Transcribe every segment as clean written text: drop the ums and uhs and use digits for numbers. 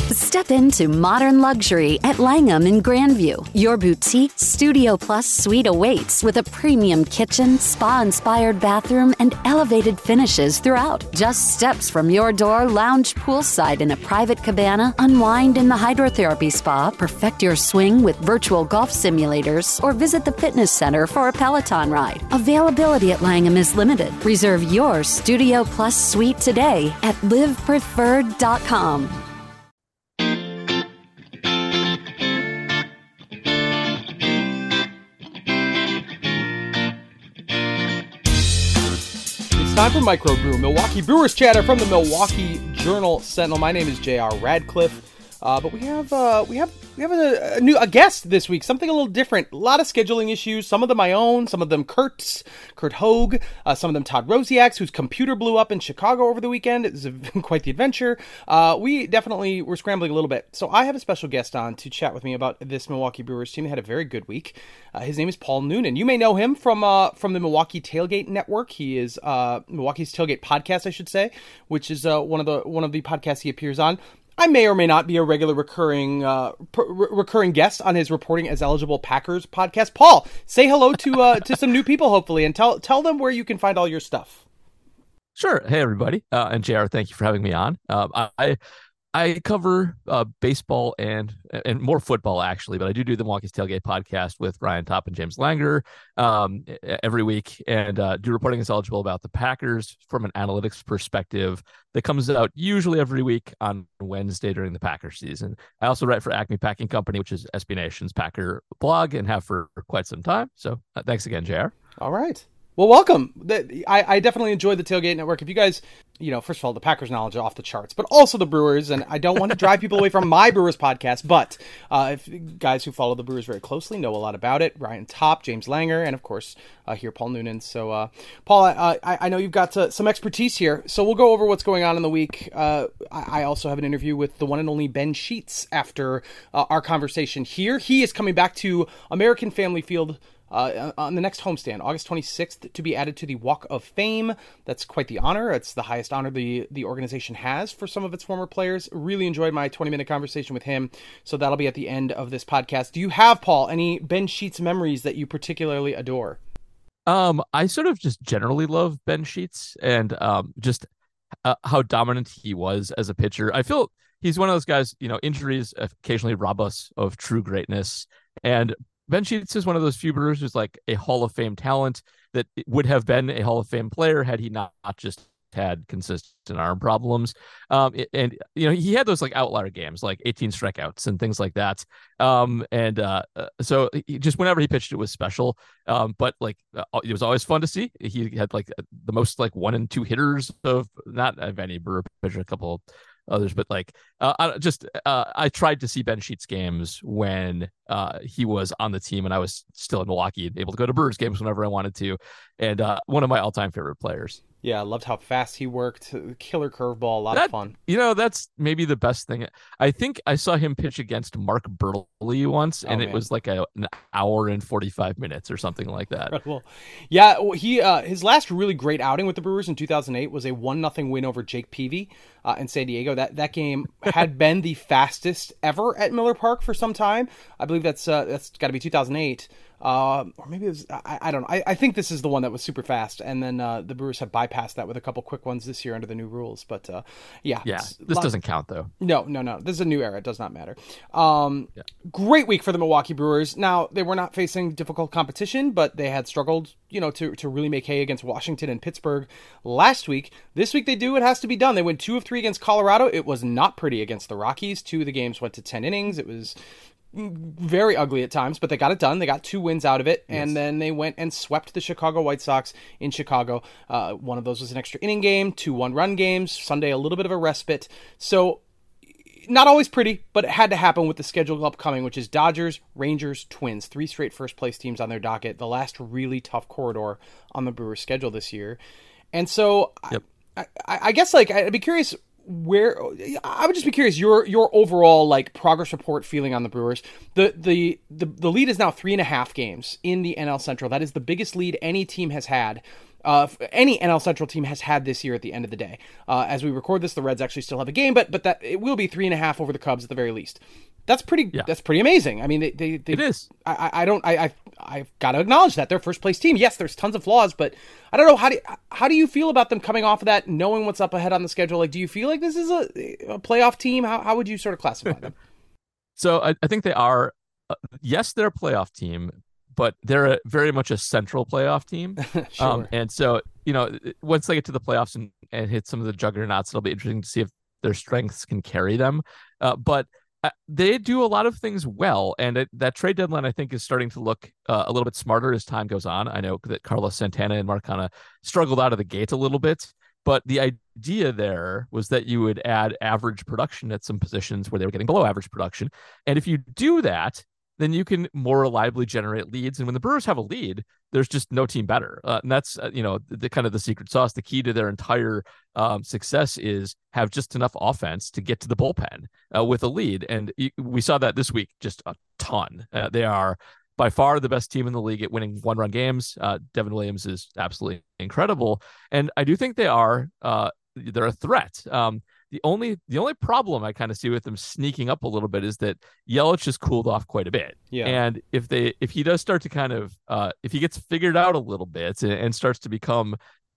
Step into modern luxury at Langham in Grandview. Your boutique Studio Plus suite awaits with a premium kitchen, spa-inspired bathroom, and elevated finishes throughout. Just steps from your door, lounge poolside in a private cabana, unwind in the hydrotherapy spa, perfect your swing with virtual golf simulators, or visit the fitness center for a Peloton ride. Availability at Langham is limited. Reserve your Studio Plus suite today at livepreferred.com. Time for Microbrew, Milwaukee Brewers chatter from the Milwaukee Journal Sentinel. My name is J.R. Radcliffe, but we have a guest this week. Something a little different. A lot of scheduling issues. Some of them my own. Some of them Kurt Hogue. Some of them Todd Rosiak's, whose computer blew up in Chicago over the weekend. It was quite the adventure. We definitely were scrambling a little bit. So I have a special guest on to chat with me about this Milwaukee Brewers team. They had a very good week. His name is Paul Noonan. You may know him from the Milwaukee Tailgate Network. He is Milwaukee's Tailgate Podcast, I should say, which is one of the podcasts he appears on. I may or may not be a regular recurring guest on his Reporting as Eligible Packers podcast. Paul, say hello to some new people, hopefully, and tell them where you can find all your stuff. Sure. Hey, everybody. And JR, thank you for having me on. I cover baseball and more football, actually, but I do the Milwaukee's Tailgate podcast with Ryan Topp and James Langer every week, and do Reporting as Eligible about the Packers from an analytics perspective that comes out usually every week on Wednesday during the Packers season. I also write for Acme Packing Company, which is SB Nation's Packer blog, and have for quite some time. So thanks again, JR. All right. Well, welcome. I definitely enjoy the Tailgate Network. If you guys, first of all, the Packers knowledge are off the charts, but also the Brewers, and I don't want to drive people away from my Brewers podcast, but if guys who follow the Brewers very closely know a lot about it, Ryan Topp, James Langer, and of course, here, Paul Noonan. So, Paul, I know you've got some expertise here, so we'll go over what's going on in the week. I also have an interview with the one and only Ben Sheets after our conversation here. He is coming back to American Family Field on the next homestand, August 26th, to be added to the Walk of Fame. That's quite the honor. It's the highest honor the organization has for some of its former players. Really enjoyed my 20-minute conversation with him, so that'll be at the end of this podcast. Do you have, Paul, any Ben Sheets memories that you particularly adore? I sort of just generally love Ben Sheets and just how dominant he was as a pitcher. I feel he's one of those guys, injuries occasionally rob us of true greatness, and Ben Sheets is one of those few Brewers who's like a Hall of Fame talent that would have been a Hall of Fame player had he not just had consistent arm problems. And he had those like outlier games, like 18 strikeouts and things like that. So just whenever he pitched, it was special. But like it was always fun to see. He had like the most like 1 and 2 hitters of not of any Brewer pitcher, a couple others, but like I tried to see Ben Sheets games when he was on the team and I was still in Milwaukee, able to go to Brewers games whenever I wanted to, and one of my all-time favorite players. Yeah, I loved how fast he worked. Killer curveball, a lot of fun. That's maybe the best thing. I think I saw him pitch against Mark Burley once, and it was like an hour and 45 minutes or something like that. Incredible. Yeah, he his last really great outing with the Brewers in 2008 was a 1-0 win over Jake Peavy in San Diego. That game had been the fastest ever at Miller Park for some time. I believe that's got to be 2008. Or maybe it was, I don't know. I think this is the one that was super fast, and then the Brewers have bypassed that with a couple quick ones this year under the new rules. But yeah, this doesn't count though. No. This is a new era. It does not matter. Great week for the Milwaukee Brewers. Now, they were not facing difficult competition, but they had struggled, to really make hay against Washington and Pittsburgh last week. This week they do. It has to be done. They went 2 of 3 against Colorado. It was not pretty against the Rockies. 2 of the games went to 10 innings. It was very ugly at times, but they got it done. They got 2 wins out of it, and then they went and swept the Chicago White Sox in Chicago. One of those was an extra inning game, 2 one-run games. Sunday, a little bit of a respite. So not always pretty, but it had to happen with the schedule upcoming, which is Dodgers, Rangers, Twins. 3 straight first-place teams on their docket. The last really tough corridor on the Brewers' schedule this year. And so I guess, I'd be curious, where I would just be curious your overall like progress report feeling on the Brewers. The lead is now 3.5 games in the NL Central. That is the biggest lead any team has had. Any NL Central team has had this year at the end of the day. As we record this, the Reds actually still have a game, but that it will be 3.5 over the Cubs at the very least. That's pretty. Yeah. That's pretty amazing. I mean, they it is. I've got to acknowledge that they're first place team. Yes, there's tons of flaws, but I don't know how do you feel about them coming off of that, knowing what's up ahead on the schedule? Like, do you feel like this is a playoff team? How would you sort of classify them? So I think they are. Yes, they're a playoff team, but they're very much a central playoff team. Sure. And so, once they get to the playoffs and hit some of the juggernauts, it'll be interesting to see if their strengths can carry them. But they do a lot of things well. And that trade deadline, I think, is starting to look a little bit smarter as time goes on. I know that Carlos Santana and Marcana struggled out of the gate a little bit. But the idea there was that you would add average production at some positions where they were getting below average production. And if you do that, then you can more reliably generate leads. And when the Brewers have a lead, there's just no team better. And that's, the kind of the secret sauce. The key to their entire success is have just enough offense to get to the bullpen with a lead. And we saw that this week just a ton. They are by far the best team in the league at winning one-run games. Devin Williams is absolutely incredible. And I do think they're a threat. The only problem I kind of see with them sneaking up a little bit is that Yelich has cooled off quite a bit. Yeah. And if he does start to kind of if he gets figured out a little bit and starts to become,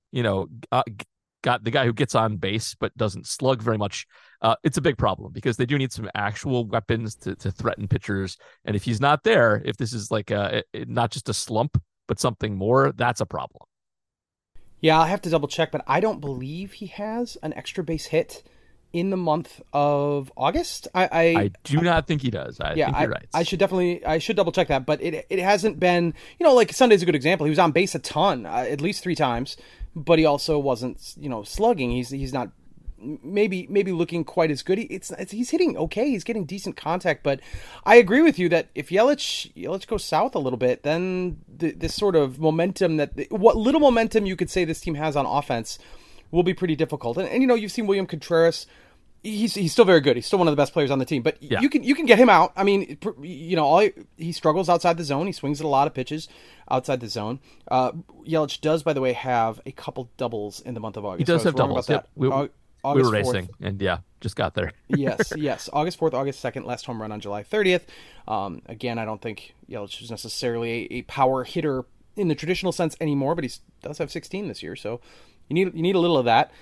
got the guy who gets on base but doesn't slug very much, it's a big problem because they do need some actual weapons to threaten pitchers. And if he's not there, if this is like not just a slump but something more, that's a problem. Yeah, I'll have to double check, but I don't believe he has an extra base hit in the month of August. I do not think he does. I think you're right. I should double check that, but it hasn't been, like Sunday's a good example. He was on base a ton, at least 3 times, but he also wasn't, slugging. He's not maybe looking quite as good. He's hitting okay. He's getting decent contact, but I agree with you that if Yelich goes south a little bit, then this sort of momentum what little momentum you could say this team has on offense will be pretty difficult. And you've seen William Contreras. He's still very good. He's still one of the best players on the team, but yeah. You can get him out. I mean, he struggles outside the zone. He swings at a lot of pitches outside the zone. Yelich does, by the way, have a couple doubles in the month of August. He does have doubles. Yep. We were racing 4th. And just got there. yes. August 4th, August 2nd, last home run on July 30th. Again, I don't think Yelich is necessarily a power hitter in the traditional sense anymore, but he does have 16 this year, so you need a little of that.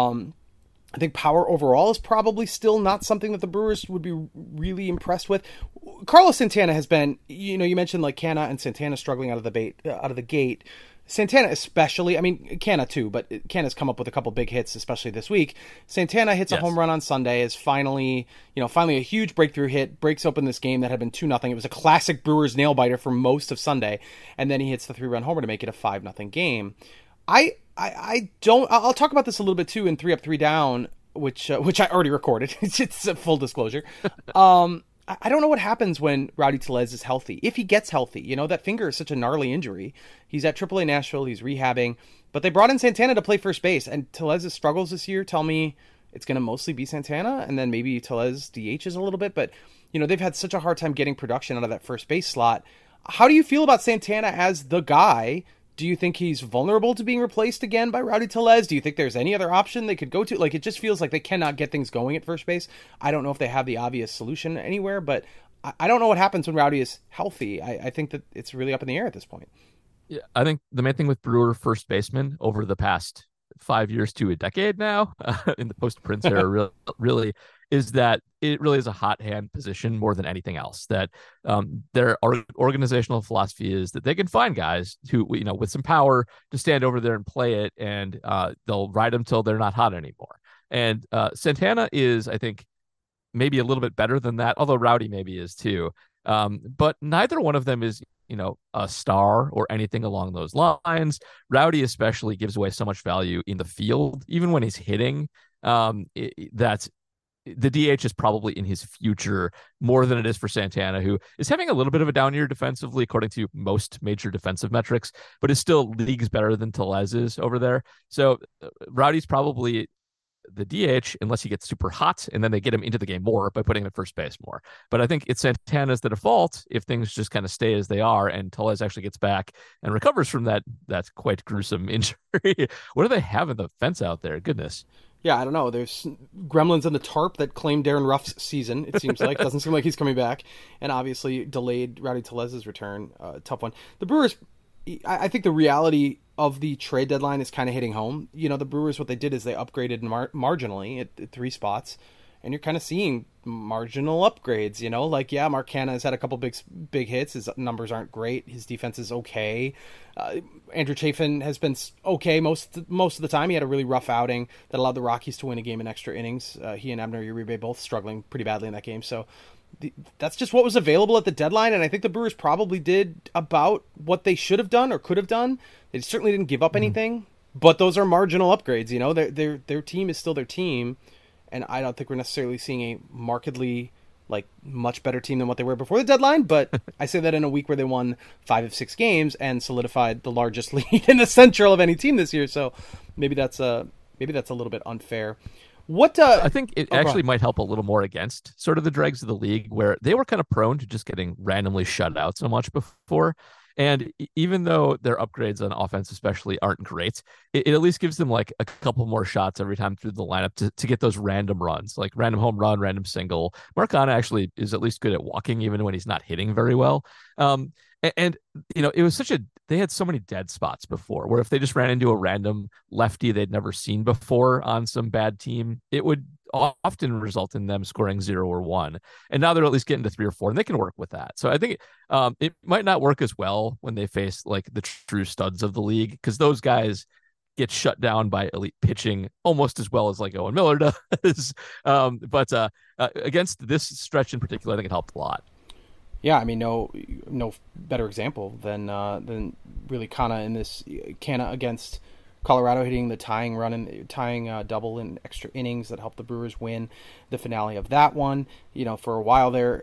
I think power overall is probably still not something that the Brewers would be really impressed with. Carlos Santana has been, you mentioned like Canha and Santana struggling out of the gate. Santana especially, I mean, Canha too, but Canha's come up with a couple big hits, especially this week. Santana hits a home run on Sunday, is finally a huge breakthrough hit, breaks open this game that had been 2-0. It was a classic Brewers nail biter for most of Sunday, and then he hits the 3-run homer to make it a 5-0 game. I'll talk about this a little bit too in 3 Up 3 Down, which I already recorded. It's a full disclosure. I don't know what happens when Rowdy Tellez is healthy. If he gets healthy, that finger is such a gnarly injury. He's at AAA Nashville. He's rehabbing, but they brought in Santana to play first base, and Tellez's struggles this year tell me it's going to mostly be Santana, and then maybe Tellez DHs a little bit, but they've had such a hard time getting production out of that first base slot. How do you feel about Santana as the guy? Do you think he's vulnerable to being replaced again by Rowdy Tellez? Do you think there's any other option they could go to? Like, it just feels like they cannot get things going at first base. I don't know if they have the obvious solution anywhere, but I don't know what happens when Rowdy is healthy. I think that it's really up in the air at this point. Yeah, I think the main thing with Brewer first baseman over the past 5 years to a decade now, in the post-Prince era, really is that it really is a hot hand position more than anything else. That their organizational philosophy is that they can find guys who, with some power to stand over there and play it, and they'll ride them till they're not hot anymore. And Santana is, I think, maybe a little bit better than that, although Rowdy maybe is too. But neither one of them is, a star or anything along those lines. Rowdy especially gives away so much value in the field, even when he's hitting. That's the DH is probably in his future more than it is for Santana, who is having a little bit of a down year defensively, according to most major defensive metrics, but is still leagues better than Tellez is over there. So Rowdy's probably the DH unless he gets super hot, and then they get him into the game more by putting him at first base more. But I think it's Santana's the default if things just kind of stay as they are, and Tellez actually gets back and recovers from that quite gruesome injury. What do they have in the fence out there? Goodness. Yeah, I don't know. There's gremlins in the tarp that claimed Darren Ruff's season, it seems like. Doesn't seem like he's coming back. And obviously delayed Rowdy Tellez's return. Tough one. The Brewers, I think the reality of the trade deadline is kind of hitting home. The Brewers, what they did is they upgraded marginally at 3 spots. And you're kind of seeing marginal upgrades, Mark Canha has had a couple big hits. His numbers aren't great. His defense is okay. Andrew Chafin has been okay most of the time. He had a really rough outing that allowed the Rockies to win a game in extra innings. He and Abner Uribe both struggling pretty badly in that game. So that's just what was available at the deadline. And I think the Brewers probably did about what they should have done or could have done. They certainly didn't give up anything, but those are marginal upgrades. Their team is still their team. And I don't think we're necessarily seeing a markedly much better team than what they were before the deadline. But I say that in a week where they won 5 of 6 games and solidified the largest lead in the Central of any team this year. So maybe that's a little bit unfair. I think it actually might help a little more against sort of the dregs of the league, where they were kind of prone to just getting randomly shut out so much before. And even though their upgrades on offense especially aren't great, it at least gives them a couple more shots every time through the lineup to get those random runs, like random home run, random single. Mark Canha actually is at least good at walking, even when he's not hitting very well. And it was they had so many dead spots before, where if they just ran into a random lefty they'd never seen before on some bad team, it would often result in them scoring 0 or 1. And now they're at least getting to 3 or 4, and they can work with that. So I think it might not work as well when they face the true studs of the league, because those guys get shut down by elite pitching almost as well as Owen Miller does. But against this stretch in particular, I think it helped a lot. Yeah, I mean, no better example than really Canha against Colorado, hitting the tying double in extra innings that helped the Brewers win the finale of that one. For a while there,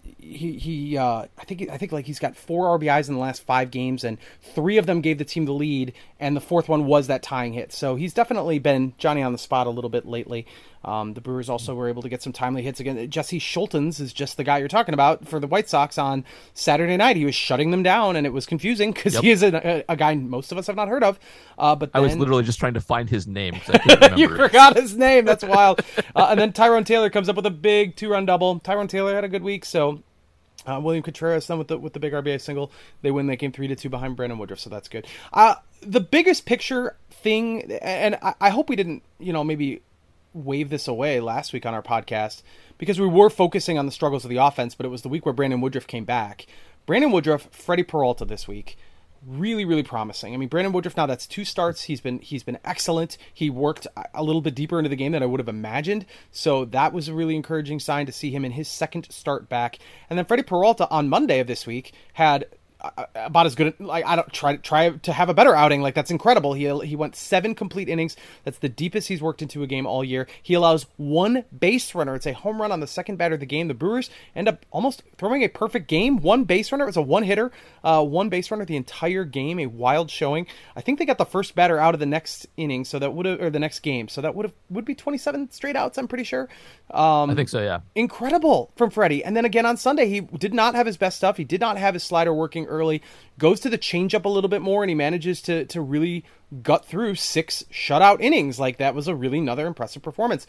I think he's got 4 RBIs in the last 5 games, and 3 of them gave the team the lead, and the 4th one was that tying hit. So he's definitely been Johnny on the spot a little bit lately. The Brewers also were able to get some timely hits again. Jesse Schultens is just the guy you're talking about for the White Sox on Saturday night. He was shutting them down, and it was confusing because he is a guy most of us have not heard of. But I was literally just trying to find his name, 'cause I couldn't remember. You forgot his name. That's wild. And then Tyrone Taylor comes up with a big 2-run double. Tyrone Taylor had a good week, so William Contreras then with the big RBI single. They win that game 3-2 behind Brandon Woodruff, so that's good. The biggest picture thing, and I hope we didn't maybe wave this away last week on our podcast, because we were focusing on the struggles of the offense, but it was the week where Brandon Woodruff came back. Brandon Woodruff, Freddie Peralta this week. Really, really promising. I mean, Brandon Woodruff, now that's 2 starts. He's been excellent. He worked a little bit deeper into the game than I would have imagined. So that was a really encouraging sign to see him in his 2nd start back. And then Freddie Peralta on Monday of this week had about as good. I don't try to have a better outing. That's incredible. He went 7 complete innings. That's the deepest he's worked into a game all year. He allows 1 base runner. It's a home run on the 2nd batter of the game. The Brewers end up almost throwing a perfect game. 1 base runner. It was a 1-hitter. 1 base runner the entire game. A wild showing. I think they got the first batter out of the next inning, so that or the next game. So that would be 27 straight outs. I'm pretty sure. I think so. Yeah. Incredible from Freddie. And then again on Sunday, he did not have his best stuff. He did not have his slider working early, goes to the changeup a little bit more, and he manages to really gut through 6 shutout innings. That was a really another impressive performance.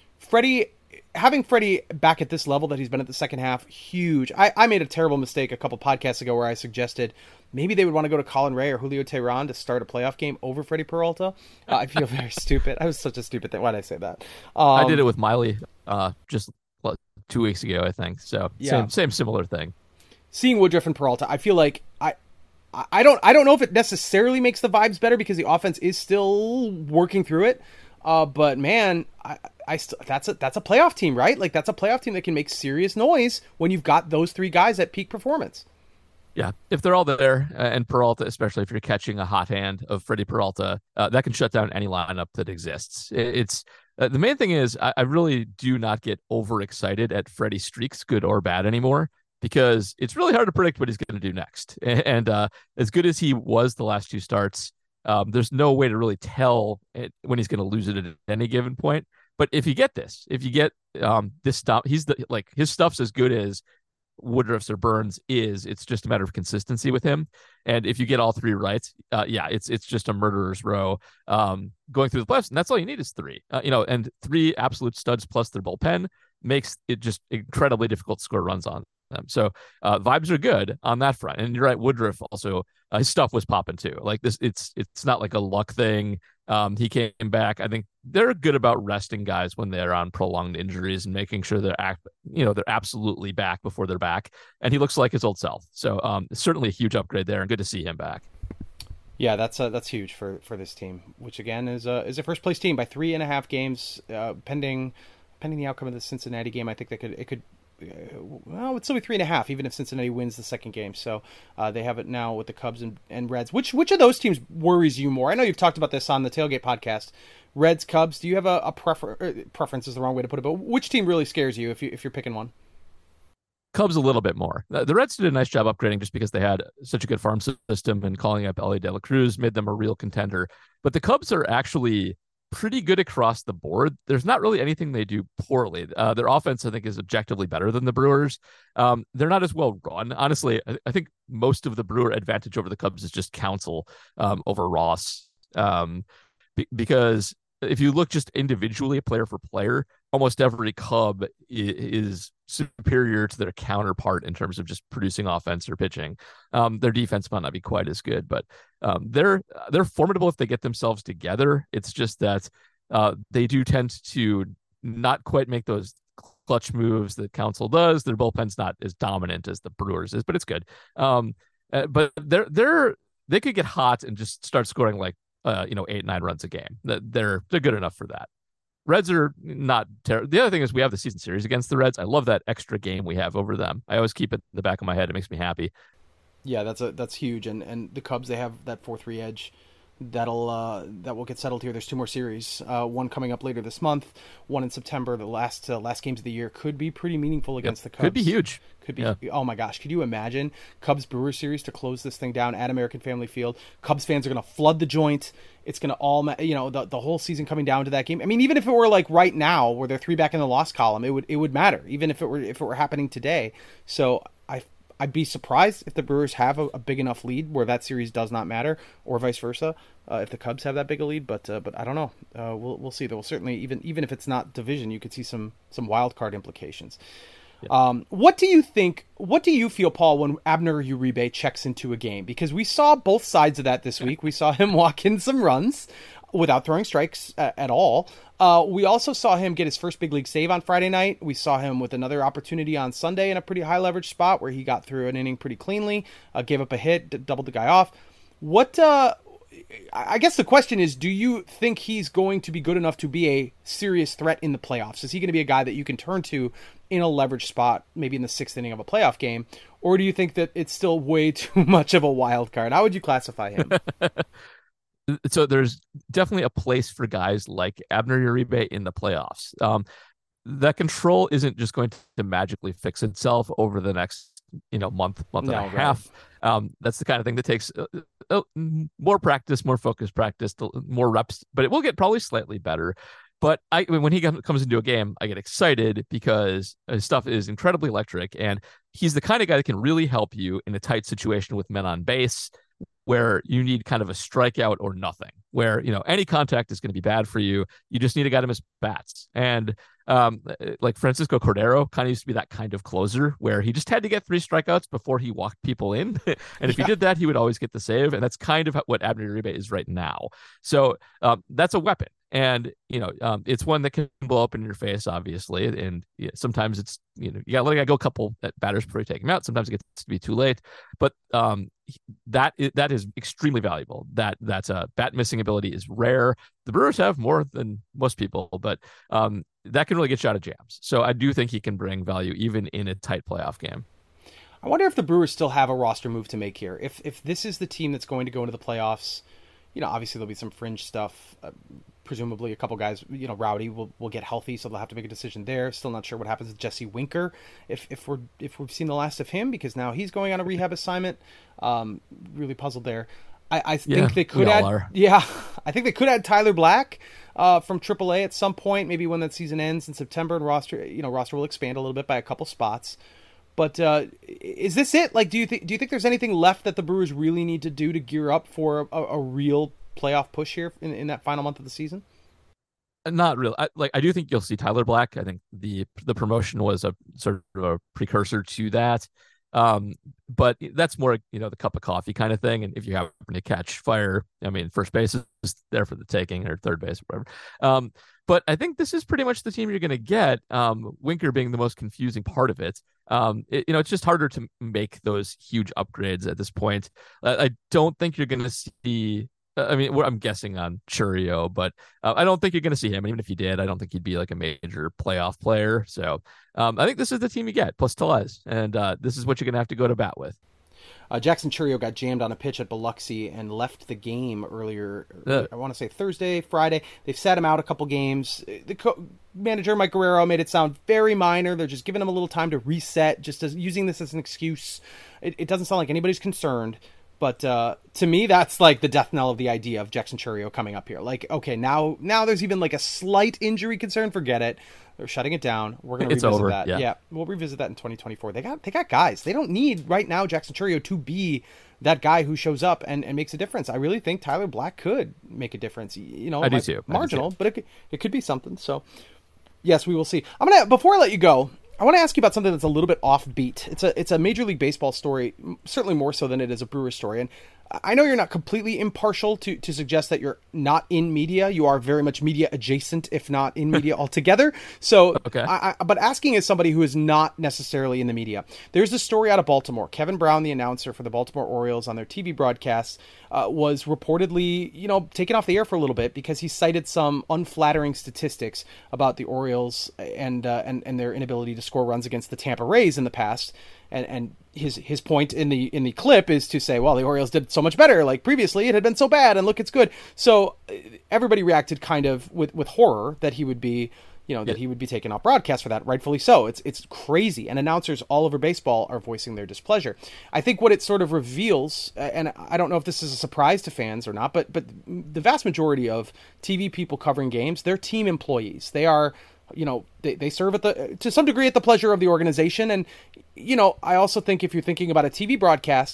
Having Freddie back at this level that he's been at the second half, huge. I made a terrible mistake a couple podcasts ago where I suggested maybe they would want to go to Colin Ray or Julio Teheran to start a playoff game over Freddie Peralta. I feel very stupid. I was such a stupid thing. Why did I say that? I did it with Miley just 2 weeks ago, I think. So yeah. Same similar thing. Seeing Woodruff and Peralta, I feel like I don't know if it necessarily makes the vibes better because the offense is still working through it. But man, that's a playoff team, right? That's a playoff team that can make serious noise when you've got those 3 guys at peak performance. Yeah, if they're all there, and Peralta, especially if you're catching a hot hand of Freddie Peralta, that can shut down any lineup that exists. It's the main thing is I really do not get overexcited at Freddie streaks, good or bad, anymore, because it's really hard to predict what he's going to do next. And as good as he was the last 2 starts, there's no way to really tell when he's going to lose it at any given point. But if you get this stuff, his stuff's as good as Woodruff's or Burns is. It's just a matter of consistency with him. And if you get all three right, it's just a murderer's row going through the playoffs. And that's all you need is three. And three absolute studs plus their bullpen makes it just incredibly difficult to score runs on them. So vibes are good on that front. And you're right, Woodruff also, his stuff was popping too. Like this, it's not like a luck thing. He came back. I think they're good about resting guys when they're on prolonged injuries and making sure they're absolutely back before they're back. And he looks like his old self. So certainly a huge upgrade there, and good to see him back. Yeah, that's huge for this team, which again is a first place team by 3.5 games, pending the outcome of the Cincinnati game. I think it could. Well, it's still be 3.5, even if Cincinnati wins the second game. So they have it now with the Cubs and Reds. Which of those teams worries you more? I know you've talked about this on the Tailgate podcast. Reds, Cubs. Do you have a preference? Is the wrong way to put it, but which team really scares you if you're picking one? Cubs a little bit more. The Reds did a nice job upgrading just because they had such a good farm system, and calling up Ellie De La Cruz made them a real contender. But the Cubs are actually pretty good across the board. There's not really anything they do poorly. Their offense, I think, is objectively better than the Brewers. They're not as well run. Honestly, I think most of the Brewer advantage over the Cubs is just Counsell over Ross. Because if you look just individually, player for player, almost every Cub is superior to their counterpart in terms of just producing offense or pitching. Their defense might not be quite as good, but they're formidable if they get themselves together. It's just that they do tend to not quite make those clutch moves that Counsell does. Their bullpen's not as dominant as the Brewers is, but it's good. But they could get hot and just start scoring like 8-9 runs a game. They're good enough for that. Reds are not terrible. The other thing is we have the season series against the Reds. I love that extra game we have over them. I always keep it in the back of my head. It makes me happy. Yeah, that's huge. And the Cubs, they have that 4-3 edge that will get settled here. There's 2 more series, one coming up later this month, one in September. The last games of the year could be pretty meaningful against the Cubs. Could be huge. Could be. Yeah. Oh my gosh, could you imagine Cubs Brewers series to close this thing down at American Family Field? Cubs fans are going to flood the joint. It's going to all, the whole season coming down to that game. I mean, even if it were like right now, where they're 3 back in the loss column, it would matter. Even if it were happening today. So I'd be surprised if the Brewers have a big enough lead where that series does not matter, or vice versa, if the Cubs have that big a lead. But I don't know. We'll see. There will certainly, even if it's not division, you could see some wild card implications. Yeah. What do you think? What do you feel, Paul, when Abner Uribe checks into a game? Because we saw both sides of that this week. We saw him walk in some runs without throwing strikes at all. We also saw him get his first big league save on Friday night. We saw him with another opportunity on Sunday in a pretty high leverage spot where he got through an inning pretty cleanly, gave up a hit, doubled the guy off. I guess the question is, do you think he's going to be good enough to be a serious threat in the playoffs? Is he going to be a guy that you can turn to in a leverage spot, maybe in the 6th inning of a playoff game? Or do you think that it's still way too much of a wild card? How would you classify him? So there's definitely a place for guys like Abner Uribe in the playoffs. That control isn't just going to magically fix itself over the next month and a half. That's the kind of thing that takes more practice, more focused practice, more reps, but it will get probably slightly better. But when he comes into a game, I get excited because his stuff is incredibly electric, and he's the kind of guy that can really help you in a tight situation with men on base where you need kind of a strikeout or nothing, where, any contact is going to be bad for you. You just need a guy to miss bats. And like Francisco Cordero kind of used to be that kind of closer where he just had to get 3 strikeouts before he walked people in. And if he did that, he would always get the save. And that's kind of what Abner Uribe is right now. So that's a weapon. And, it's one that can blow up in your face, obviously. And sometimes it's, you got to let a guy go a couple batters before you take him out. Sometimes it gets to be too late. But that is extremely valuable. That's a bat missing ability is rare. The Brewers have more than most people, but that can really get you out of jams. So I do think he can bring value even in a tight playoff game. I wonder if the Brewers still have a roster move to make here. If this is the team that's going to go into the playoffs, obviously there'll be some fringe stuff. Presumably a couple guys, Rowdy will get healthy, so they'll have to make a decision there. Still not sure what happens with Jesse Winker if we've seen the last of him, because now he's going on a rehab assignment. Really puzzled there. I think they could add. I think they could add Tyler Black from AAA at some point, maybe when that season ends in September, and roster will expand a little bit by a couple spots. But is this it? Like, do you think there's anything left that the Brewers really need to do to gear up for a real playoff push here in that final month of the season? Not really. I do think you'll see Tyler Black. I think the promotion was a sort of a precursor to that. But that's more, the cup of coffee kind of thing. And if you happen to catch fire, I mean, first base is there for the taking, or third base, or whatever. But I think this is pretty much the team you're going to get. Winker being the most confusing part of it. It's just harder to make those huge upgrades at this point. I don't think you're going to see. I'm guessing on Chourio, but I don't think you're going to see him. And even if you did, I don't think he'd be like a major playoff player. So I think this is the team you get, plus Tellez. And this is what you're going to have to go to bat with. Jackson Chourio got jammed on a pitch at Biloxi and left the game earlier. I want to say Thursday, Friday. They've sat him out a couple games. The manager, Mike Guerrero, made it sound very minor. They're just giving him a little time to reset, just using this as an excuse. It doesn't sound like anybody's concerned. But to me, that's like the death knell of the idea of Jackson Chourio coming up here. Like, okay, now there's even like a slight injury concern. Forget it. They're shutting it down. We're going to revisit that. Yeah, we'll revisit that in 2024. They got guys. They don't need right now Jackson Chourio to be that guy who shows up and makes a difference. I really think Tyler Black could make a difference. I do too. Marginal, but it could be something. So, yes, we will see. Before I let you go, I want to ask you about something that's a little bit offbeat. It's a Major League Baseball story, certainly more so than it is a Brewers story. And I know you're not completely impartial to suggest that you're not in media. You are very much media adjacent, if not in media altogether. So, okay. But asking as somebody who is not necessarily in the media, there's a story out of Baltimore. Kevin Brown, the announcer for the Baltimore Orioles on their TV broadcasts, was reportedly, taken off the air for a little bit because he cited some unflattering statistics about the Orioles and their inability to score runs against the Tampa Rays in the past. And his point in the clip is to say, well, the Orioles did so much better. Like previously, it had been so bad, and look, it's good. So everybody reacted kind of with horror that he would be, that he would be taken off broadcast for that. Rightfully so. It's crazy, and announcers all over baseball are voicing their displeasure. I think what it sort of reveals, and I don't know if this is a surprise to fans or not, but the vast majority of TV people covering games, they're team employees. They are. They serve to some degree at the pleasure of the organization. And, I also think if you're thinking about a TV broadcast,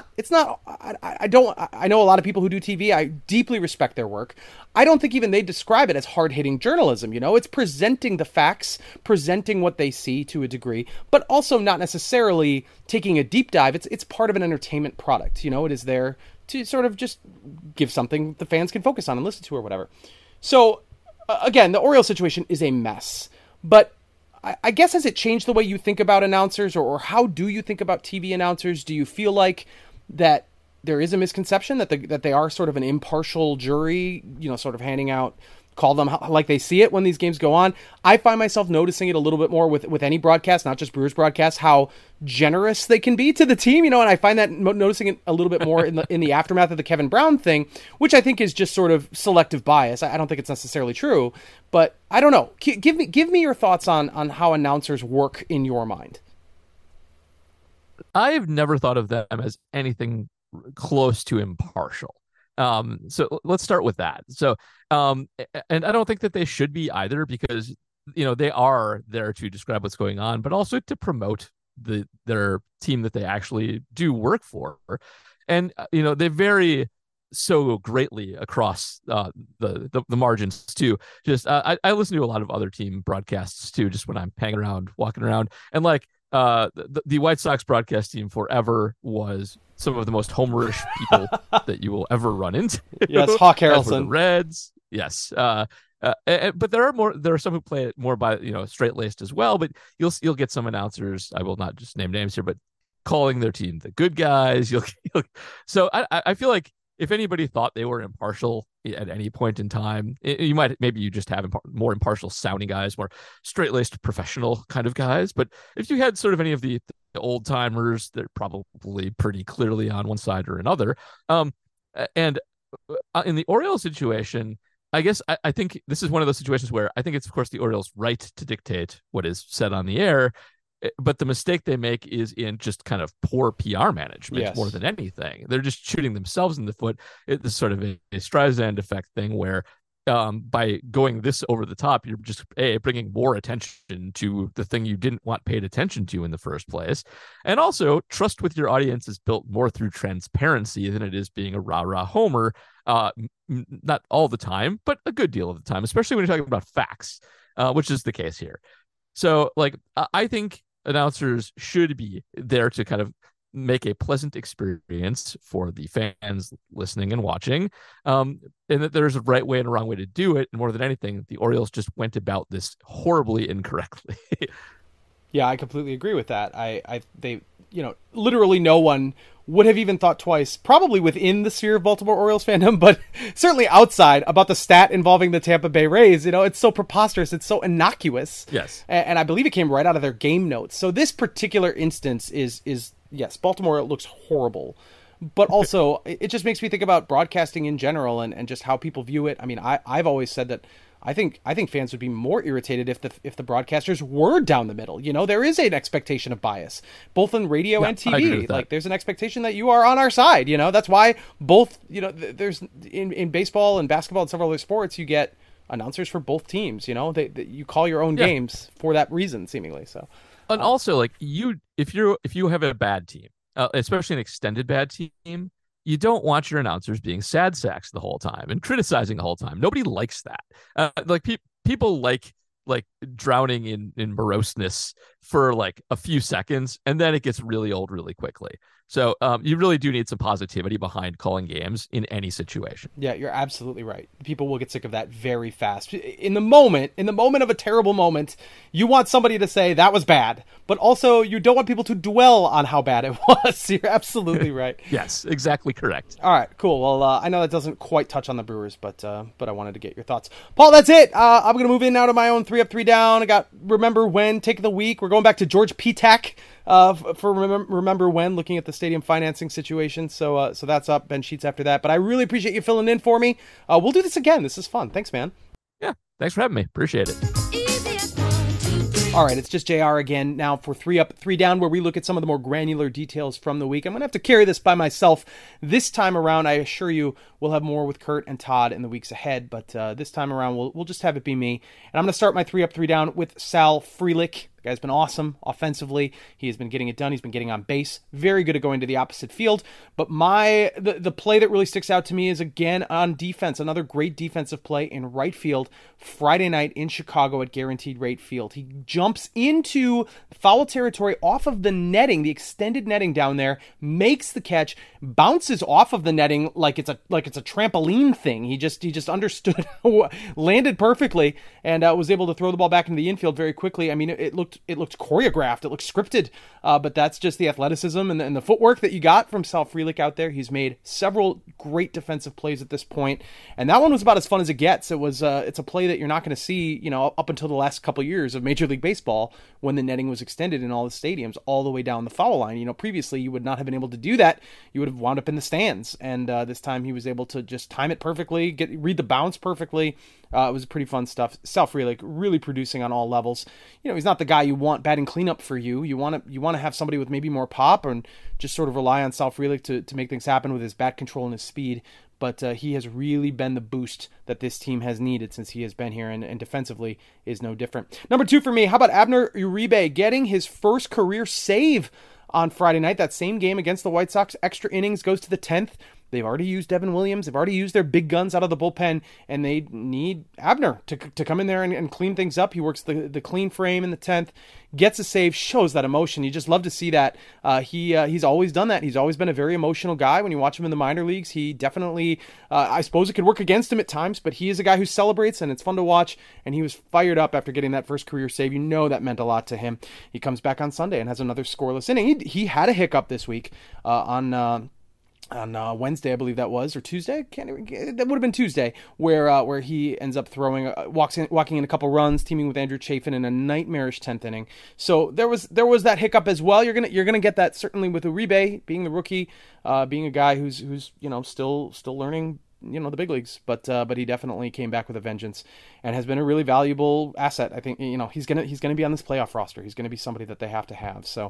I know a lot of people who do TV. I deeply respect their work. I don't think even they describe it as hard-hitting journalism. It's presenting the facts, presenting what they see to a degree, but also not necessarily taking a deep dive. It's part of an entertainment product. It is there to sort of just give something the fans can focus on and listen to or whatever. So, again, the Orioles situation is a mess, but I guess has it changed the way you think about announcers, or how do you think about TV announcers? Do you feel like that there is a misconception that they are sort of an impartial jury, sort of handing out, call them like they see it when these games go on? I find myself noticing it a little bit more with any broadcast, not just Brewers broadcast, how generous they can be to the team, and I find that noticing it a little bit more in the aftermath of the Kevin Brown thing, which I think is just sort of selective bias. I don't think it's necessarily true, but I don't know. Give me your thoughts on how announcers work in your mind. I've never thought of them as anything close to impartial. So let's start with that. So, and I don't think that they should be either, because, they are there to describe what's going on, but also to promote their team that they actually do work for. And, they vary so greatly across the margins too. Just, I listen to a lot of other team broadcasts too, just when I'm hanging around, walking around, and like, the White Sox broadcast team forever was some of the most homerish people that you will ever run into. Yes, Hawk Harrelson. The Reds. Yes. But there are some who play it more by, straight-laced as well, but you'll get some announcers, I will not just name names here, but calling their team the good guys. So I feel like if anybody thought they were impartial at any point in time, maybe you just have more impartial sounding guys, more straight-laced professional kind of guys. But if you had sort of any of the old timers, they're probably pretty clearly on one side or another. And in the Orioles situation, I guess I think this is one of those situations where I think it's, of course, the Orioles' right to dictate what is said on the air. But the mistake they make is in just kind of poor PR management more than anything. They're just shooting themselves in the foot. It's sort of a Streisand effect thing where by going this over the top, you're just bringing more attention to the thing you didn't want paid attention to in the first place. And also, trust with your audience is built more through transparency than it is being a rah-rah homer. Not all the time, but a good deal of the time, especially when you're talking about facts, which is the case here. So, I think announcers should be there to kind of make a pleasant experience for the fans listening and watching, and that there's a right way and a wrong way to do it. And more than anything, the Orioles just went about this horribly incorrectly. Yeah, I completely agree with that. They literally no one would have even thought twice, probably within the sphere of Baltimore Orioles fandom, but certainly outside, about the stat involving the Tampa Bay Rays. It's so preposterous. It's so innocuous. Yes. And I believe it came right out of their game notes. So this particular instance is yes, Baltimore looks horrible, but also it just makes me think about broadcasting in general and just how people view it. I mean, I've always said that I think fans would be more irritated if the broadcasters were down the middle. There is an expectation of bias, both in radio and TV. Like there's an expectation that you are on our side. That's why both, there's in baseball and basketball and several other sports, you get announcers for both teams. You call your own games for that reason, seemingly. So. And also, if you have a bad team, especially an extended bad team, you don't want your announcers being sad sacks the whole time and criticizing the whole time. Nobody likes that. People like drowning in moroseness for a few seconds, and then it gets really old really quickly. So you really do need some positivity behind calling games in any situation. Yeah, you're absolutely right. People will get sick of that very fast. In the moment of a terrible moment, you want somebody to say that was bad, but also you don't want people to dwell on how bad it was. You're absolutely right. Yes, exactly correct. All right, cool. Well, I know that doesn't quite touch on the Brewers, but I wanted to get your thoughts. Paul, that's it. I'm going to move in now to my own 3 Up, 3 Down. I got Remember When, Take of the Week. We're going back to George Petak. For Remember When, looking at the stadium financing situation. So that's up. Ben Sheets after that. But I really appreciate you filling in for me. We'll do this again. This is fun. Thanks, man. Yeah, thanks for having me. Appreciate it. All right, it's just JR again now for 3 Up, 3 Down, where we look at some of the more granular details from the week. I'm going to have to carry this by myself this time around. I assure you we'll have more with Kurt and Todd in the weeks ahead, but this time around we'll just have it be me. And I'm going to start my 3 Up, 3 Down with Sal Frelick. The guy's been awesome offensively. He has been getting it done. He's been getting on base. Very good at going to the opposite field. But the play that really sticks out to me is, again, on defense. Another great defensive play in right field Friday night in Chicago at Guaranteed Rate Field. He jumps into foul territory off of the netting, the extended netting down there, makes the catch, bounces off of the netting like it's a trampoline thing. He just understood, landed perfectly, and was able to throw the ball back into the infield very quickly. I mean, it looked choreographed, it looked scripted, but that's just the athleticism and the footwork that you got from Sal Frelick out there. He's made several great defensive plays at this point, and that one was about as fun as it gets. It's a play that you're not going to see, up until the last couple of years of Major League Baseball, when the netting was extended in all the stadiums all the way down the foul line. Previously you would not have been able to do that. You would have wound up in the stands, and this time he was able to just time it perfectly, read the bounce perfectly. It was pretty fun stuff. Sal Frelick really producing on all levels. He's not the guy you want batting cleanup for you. You want to have somebody with maybe more pop and just sort of rely on Sal Frelick to make things happen with his bat control and his speed. But he has really been the boost that this team has needed since he has been here, and defensively is no different. Number 2 for me, how about Abner Uribe getting his first career save on Friday night? That same game against the White Sox, extra innings, goes to the 10th. They've already used Devin Williams. They've already used their big guns out of the bullpen, and they need Abner to come in there and clean things up. He works the clean frame in the 10th, gets a save, shows that emotion. You just love to see that. He's always done that. He's always been a very emotional guy. When you watch him in the minor leagues, he definitely, I suppose it could work against him at times, but he is a guy who celebrates, and it's fun to watch, and he was fired up after getting that first career save. That meant a lot to him. He comes back on Sunday and has another scoreless inning. He had a hiccup this week on Wednesday, I believe that was, or Tuesday. That would have been Tuesday, where he ends up walking in a couple runs, teaming with Andrew Chafin in a nightmarish 10th inning. So there was that hiccup as well. You're gonna get that certainly with Uribe being the rookie, being a guy who's still learning the big leagues, but he definitely came back with a vengeance and has been a really valuable asset. I think he's gonna be on this playoff roster. He's gonna be somebody that they have to have. So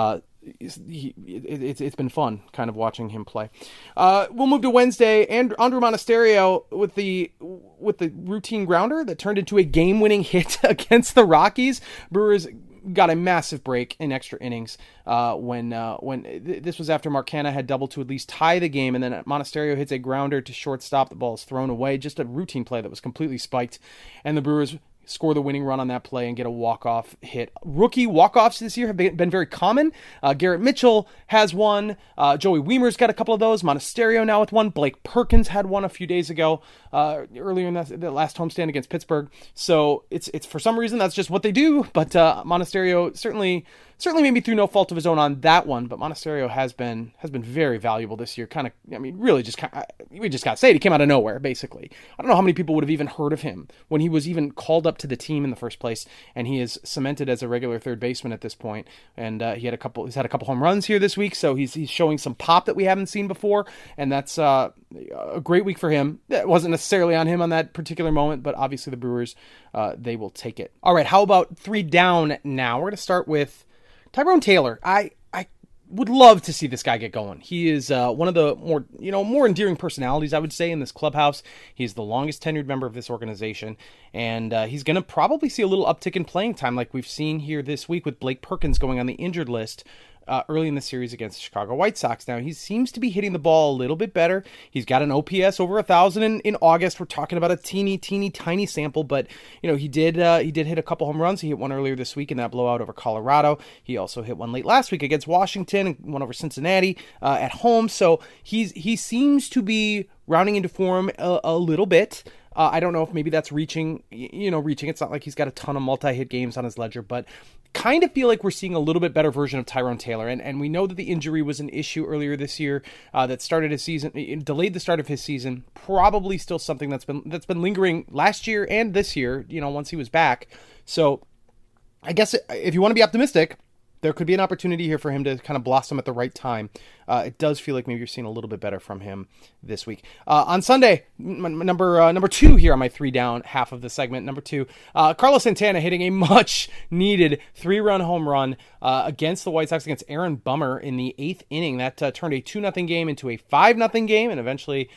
it's been fun kind of watching him play. We'll move to Wednesday, and Andrew Monasterio with the routine grounder that turned into a game-winning hit against the Rockies. Brewers got a massive break in extra innings when this was after Mark Canha had doubled to at least tie the game, and then Monasterio hits a grounder to shortstop. The ball is thrown away. Just a routine play that was completely spiked, and the Brewers score the winning run on that play and get a walk-off hit. Rookie walk-offs this year have been very common. Garrett Mitchell has one. Joey Wiemer's got a couple of those. Monasterio now with one. Blake Perkins had one a few days ago, earlier in the last homestand against Pittsburgh. So it's for some reason that's just what they do. But Monasterio certainly maybe through no fault of his own on that one. But Monasterio has been very valuable this year. We just got to say it. He came out of nowhere, basically. I don't know how many people would have even heard of him when he was even called up to the team in the first place, and he is cemented as a regular third baseman at this point. And he's had a couple home runs here this week, so he's showing some pop that we haven't seen before, and that's a great week for him. It wasn't necessarily on him on that particular moment, but obviously the Brewers, they will take it. All right, how about 3 down now? We're going to start with Tyrone Taylor. I would love to see this guy get going. He is one of the more endearing personalities, I would say, in this clubhouse. He's the longest tenured member of this organization, and he's going to probably see a little uptick in playing time like we've seen here this week with Blake Perkins going on the injured list early in the series against the Chicago White Sox. Now, he seems to be hitting the ball a little bit better. He's got an OPS over 1,000 in August. We're talking about a teeny tiny sample, but he did hit a couple home runs. He hit one earlier this week in that blowout over Colorado. He also hit one late last week against Washington and one over Cincinnati at home. So he seems to be rounding into form a little bit. I don't know if maybe that's reaching. It's not like he's got a ton of multi-hit games on his ledger, but kind of feel like we're seeing a little bit better version of Tyrone Taylor. And we know that the injury was an issue earlier this year that started his season, delayed the start of his season. Probably still something that's been lingering last year and this year, once he was back. So I guess if you want to be optimistic, there could be an opportunity here for him to kind of blossom at the right time. It does feel like maybe you're seeing a little bit better from him this week. On Sunday, number 2 here on my 3 down half of the segment. Number 2, Carlos Santana hitting a much needed 3-run home run against the White Sox against Aaron Bummer in the 8th inning. That turned a 2-0 game into a 5-0 game, and eventually,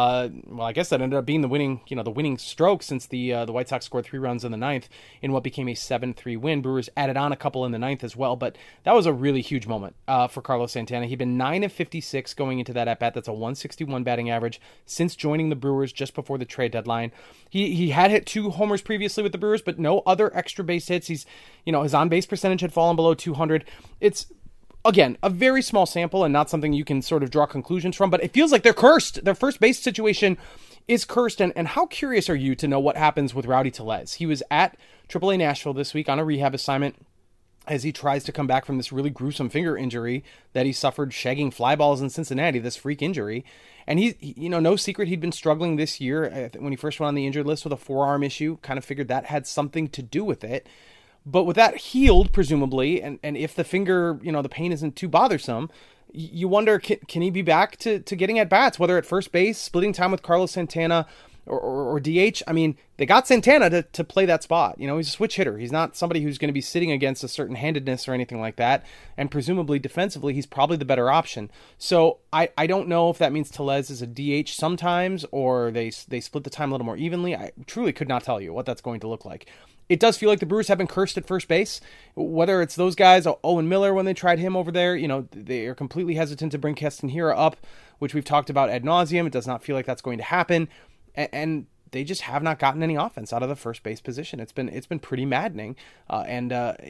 I guess that ended up being the winning stroke, since the White Sox scored 3 runs in the 9th in what became a 7-3 win. Brewers added on a couple in the 9th as well, but that was a really huge moment for Carlos Santana. He'd been 9 of 56 going into that at-bat. That's a 161 batting average since joining the Brewers just before the trade deadline. He had hit 2 homers previously with the Brewers, but no other extra base hits. His on-base percentage had fallen below 200. It's, again, a very small sample and not something you can sort of draw conclusions from, but it feels like they're cursed. Their first base situation is cursed, and how curious are you to know what happens with Rowdy Tellez? He was at AAA Nashville this week on a rehab assignment as he tries to come back from this really gruesome finger injury that he suffered shagging fly balls in Cincinnati, this freak injury. And he no secret, he'd been struggling this year. When he first went on the injured list with a forearm issue, kind of figured that had something to do with it. But with that healed, presumably, and if the finger, the pain isn't too bothersome, you wonder, can he be back to getting at bats, whether at first base, splitting time with Carlos Santana, or DH. I mean, they got Santana to play that spot. He's a switch hitter. He's not somebody who's going to be sitting against a certain handedness or anything like that. And presumably defensively, he's probably the better option. So I don't know if that means Tellez is a DH sometimes, or they split the time a little more evenly. I truly could not tell you what that's going to look like. It does feel like the Brewers have been cursed at first base, whether it's those guys, Owen Miller, when they tried him over there, they are completely hesitant to bring Keston Hiura up, which we've talked about ad nauseum. It does not feel like that's going to happen. And they just have not gotten any offense out of the first base position. It's been pretty maddening. And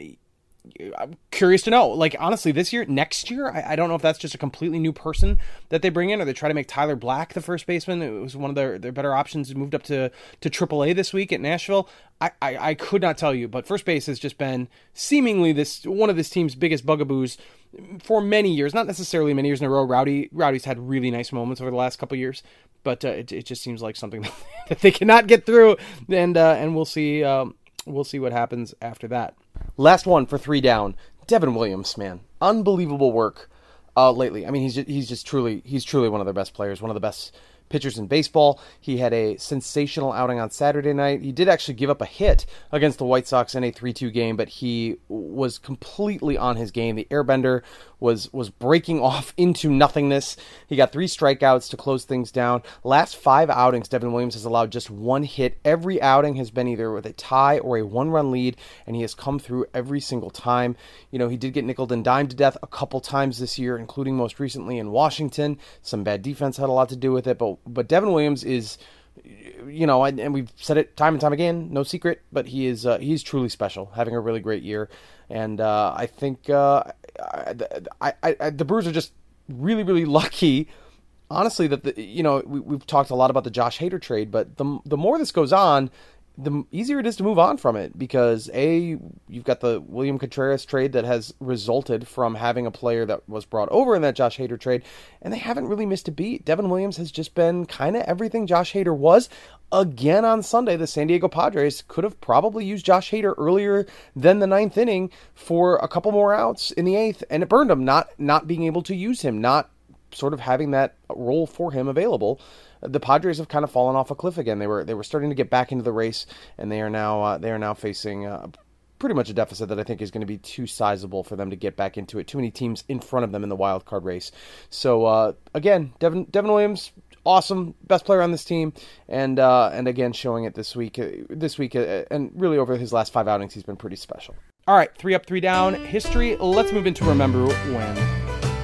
I'm curious to know, honestly, next year, I don't know if that's just a completely new person that they bring in, or they try to make Tyler Black the first baseman. It was one of their better options, moved up to AAA this week at Nashville. I could not tell you, but first base has just been seemingly one of this team's biggest bugaboos for many years, not necessarily many years in a row. Rowdy's had really nice moments over the last couple of years, but it just seems like something that they cannot get through, and we'll see what happens after that. Last one for 3 down, Devin Williams, man, unbelievable work lately. I mean, he's truly one of their best players, one of the best pitchers in baseball. He had a sensational outing on Saturday night. He did actually give up a hit against the White Sox in a 3-2 game, but he was completely on his game. The airbender was breaking off into nothingness. He got 3 strikeouts to close things down. Last 5 outings, Devin Williams has allowed just 1 hit. Every outing has been either with a tie or a 1-run lead, and he has come through every single time. You know, he did get nickeled and dimed to death a couple times this year, including most recently in Washington. Some bad defense had a lot to do with it, but Devin Williams is, you know, and we've said it time and time again, no secret, but he's truly special, having a really great year. And I think the Brewers are just really, really lucky, honestly, that we've talked a lot about the Josh Hader trade, but the more this goes on, the easier it is to move on from it, because you've got the William Contreras trade that has resulted from having a player that was brought over in that Josh Hader trade, and they haven't really missed a beat. Devin Williams has just been kind of everything Josh Hader was. Again on Sunday, the San Diego Padres could have probably used Josh Hader earlier than the 9th inning for a couple more outs in the 8th, and it burned him not being able to use him, not sort of having that role for him available. The Padres have kind of fallen off a cliff again. They were starting to get back into the race, and they are now facing pretty much a deficit that I think is going to be too sizable for them to get back into it. Too many teams in front of them in the wild card race. So again, Devin Williams, awesome, best player on this team, and again showing it this week, and really over his last 5 outings, he's been pretty special. All right, 3 up, 3 down history. Let's move into Remember When.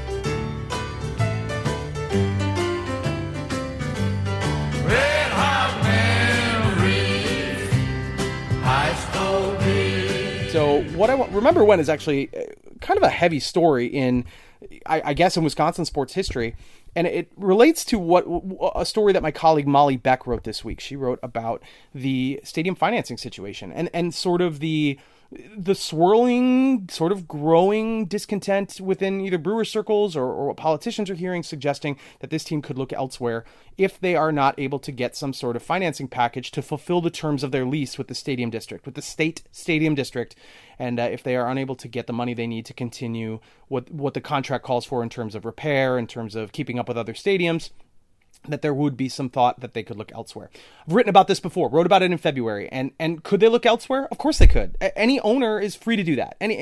So what I remember when is actually kind of a heavy story in, I guess, in Wisconsin sports history, and it relates to a story that my colleague Molly Beck wrote this week. She wrote about the stadium financing situation and sort of the swirling, sort of growing discontent within either Brewer circles or what politicians are hearing, suggesting that this team could look elsewhere if they are not able to get some sort of financing package to fulfill the terms of their lease with the stadium district, with the state stadium district, and if they are unable to get the money they need to continue what the contract calls for in terms of repair, in terms of keeping up with other stadiums, that there would be some thought that they could look elsewhere. I've written about this before, wrote about it in February, and could they look elsewhere? Of course they could. Any owner is free to do that. And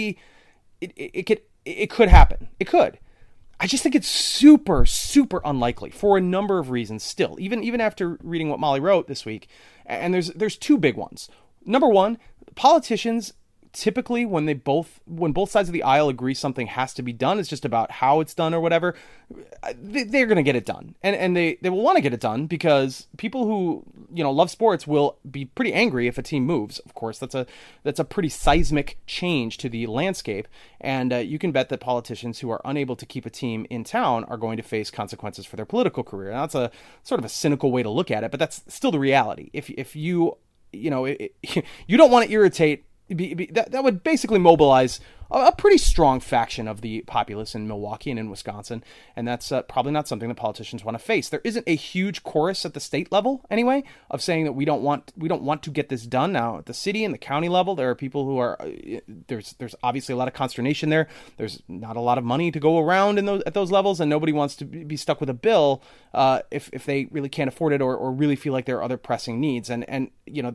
it could happen. It could. I just think it's super, super unlikely for a number of reasons still, even after reading what Molly wrote this week. And there's 2 big ones. Number one, politicians typically, when both sides of the aisle agree something has to be done, it's just about how it's done or whatever, they're going to get it done. And they will want to get it done because people who, love sports will be pretty angry if a team moves. Of course, that's a pretty seismic change to the landscape. And you can bet that politicians who are unable to keep a team in town are going to face consequences for their political career. And that's a sort of a cynical way to look at it, but that's still the reality. If you don't want to irritate, that would basically mobilize a pretty strong faction of the populace in Milwaukee and in Wisconsin, and that's probably not something that politicians want to face. There isn't a huge chorus at the state level, anyway, of saying that we don't want to get this done. Now, at the city and the county level, there are people who are there's obviously a lot of consternation there. There's not a lot of money to go around at those levels, and nobody wants to be stuck with a bill if they really can't afford it or really feel like there are other pressing needs. And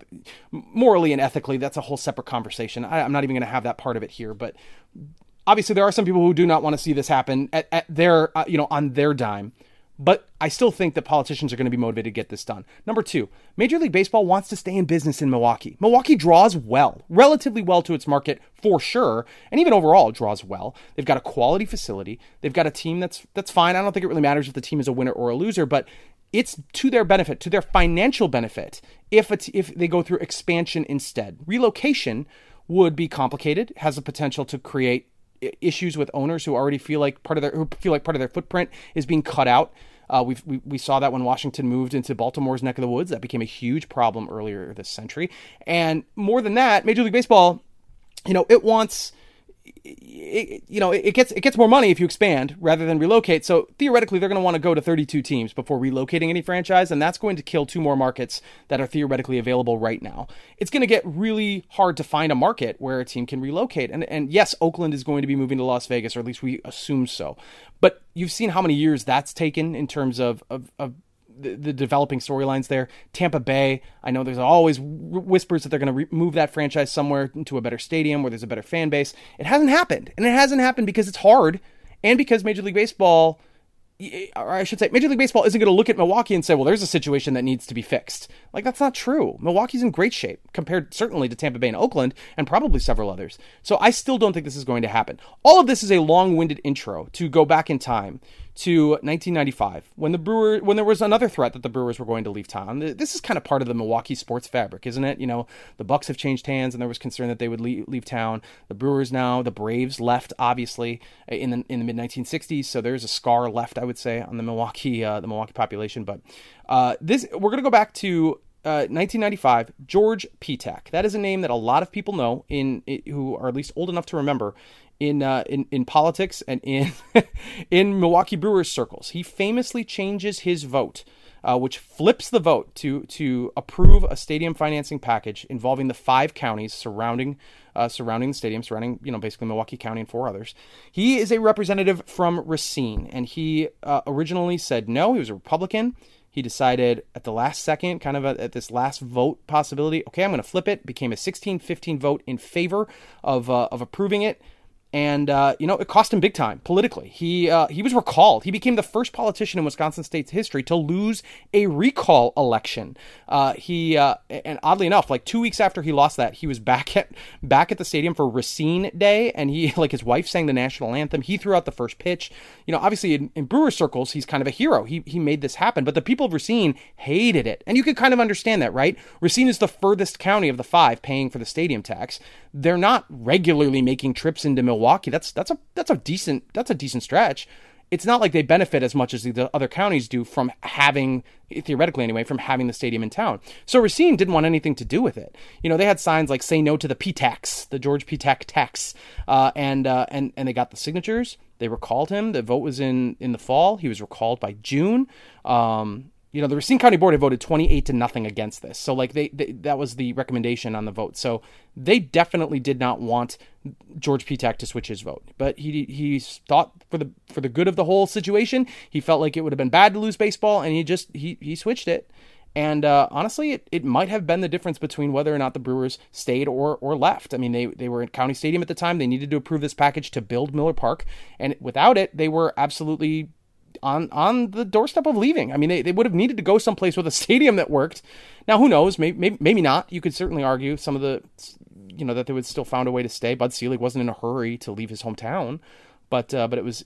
morally and ethically, that's a whole separate conversation. I'm not even going to have that part of it here, but obviously there are some people who do not want to see this happen at their, on their dime, but I still think that politicians are going to be motivated to get this done. Number 2, Major League Baseball wants to stay in business in Milwaukee. Milwaukee draws relatively well to its market for sure, and even overall draws well. They've got a quality facility. They've got a team that's fine. I don't think it really matters if the team is a winner or a loser, but it's to their benefit, to their financial benefit, if they go through expansion instead. Relocation would be complicated, has the potential to create issues with owners who already feel like part of their footprint is being cut out. We saw that when Washington moved into Baltimore's neck of the woods. That became a huge problem earlier this century. And more than that, Major League Baseball, it wants it gets more money if you expand rather than relocate. So theoretically, they're going to want to go to 32 teams before relocating any franchise, and that's going to kill 2 more markets that are theoretically available right now. It's going to get really hard to find a market where a team can relocate. And yes, Oakland is going to be moving to Las Vegas, or at least we assume so. But you've seen how many years that's taken in terms of the developing storylines there. Tampa Bay, I know there's always whispers that they're going to move that franchise somewhere into a better stadium where there's a better fan base. It hasn't happened. And it hasn't happened because it's hard and because Major League Baseball, or I should say, Major League Baseball isn't going to look at Milwaukee and say, well, there's a situation that needs to be fixed. Like, that's not true. Milwaukee's in great shape compared certainly to Tampa Bay and Oakland and probably several others. So I still don't think this is going to happen. All of this is a long-winded intro to go back in time to 1995 when there was another threat that the Brewers were going to leave town. This is kind of part of the Milwaukee sports fabric, isn't it? You know, the Bucks have changed hands and there was concern that they would leave town. The Brewers now, the Braves left obviously in the mid 1960s, so there's a scar left, I would say, on the Milwaukee population. But we're going to go back to 1995, George Petak. That is a name that a lot of people know who are at least old enough to remember in politics and in in Milwaukee Brewers circles. He famously changes his vote, which flips the vote to approve a stadium financing package involving the 5 counties surrounding the stadium, basically Milwaukee County and 4 others. He is a representative from Racine, and he originally said no. He was a Republican. He decided at the last second, kind of at this last vote possibility, okay, I'm going to flip it. Became a 16-15 vote in favor of approving it. And, it cost him big time politically. He was recalled. He became the first politician in Wisconsin state's history to lose a recall election. And oddly enough, like 2 weeks after he lost that, he was back at the stadium for Racine Day. And his wife sang the national anthem. He threw out the first pitch. Obviously in Brewer circles, he's kind of a hero. He made this happen, but the people of Racine hated it. And you could kind of understand that, right? Racine is the furthest county of the 5 paying for the stadium tax. They're not regularly making trips into Milwaukee. That's a decent stretch. It's not like they benefit as much as the other counties do from having, theoretically anyway, from having the stadium in town. So Racine didn't want anything to do with it. They had signs like "Say no to the P-tax," the George Petak tax, and they got the signatures. They recalled him. The vote was in the fall. He was recalled by June. The Racine County Board had voted 28-0 against this. So that was the recommendation on the vote. So they definitely did not want George Petak to switch his vote. But he thought for the good of the whole situation, he felt like it would have been bad to lose baseball, and he switched it. And honestly, it might have been the difference between whether or not the Brewers stayed or left. I mean, they were in County Stadium at the time. They needed to approve this package to build Miller Park. And without it, they were absolutely on the doorstep of leaving. I mean, they would have needed to go someplace with a stadium that worked. Now, who knows? Maybe not. You could certainly argue some of that they would still found a way to stay. Bud Selig wasn't in a hurry to leave his hometown, but it was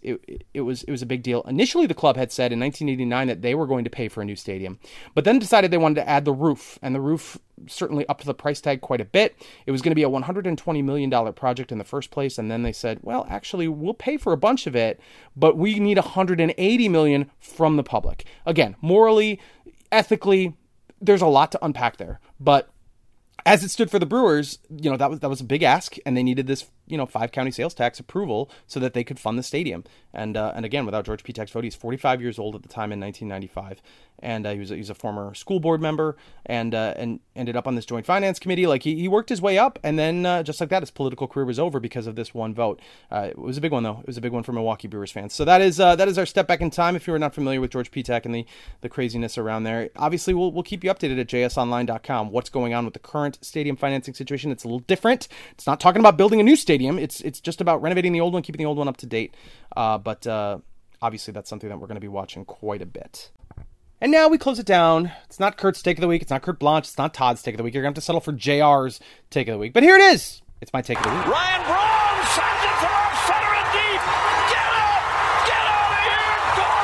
a big deal. Initially, the club had said in 1989 that they were going to pay for a new stadium, but then decided they wanted to add the roof, and the roof certainly upped the price tag quite a bit. It was going to be a $120 million project in the first place, and then they said, well, actually, we'll pay for a bunch of it, but we need $180 million from the public. Again, morally, ethically, there's a lot to unpack there, but as it stood for the Brewers, that was a big ask, and they needed this, 5 county sales tax approval so that they could fund the stadium. And again, without George Petak's vote, he's 45 years old at the time in 1995, and he was a former school board member and ended up on this joint finance committee. Like he worked his way up, and then just like that, his political career was over because of this one vote. It was a big one though. It was a big one for Milwaukee Brewers fans. So that is our step back in time. If you are not familiar with George Petak and the craziness around there, obviously we'll keep you updated at jsonline.com. What's going on with the current stadium financing situation? It's a little different. It's not talking about building a new stadium. It's just about renovating the old one, keeping the old one up to date. But obviously that's something that we're going to be watching quite a bit. And now we close it down. It's not Kurt's Take of the Week. It's not Kurt Blanche. It's not Todd's Take of the Week. You're going to have to settle for JR's Take of the Week. But here it is. It's my Take of the Week. Ryan Braun sends it to left center and deep. Get up! Get out of here!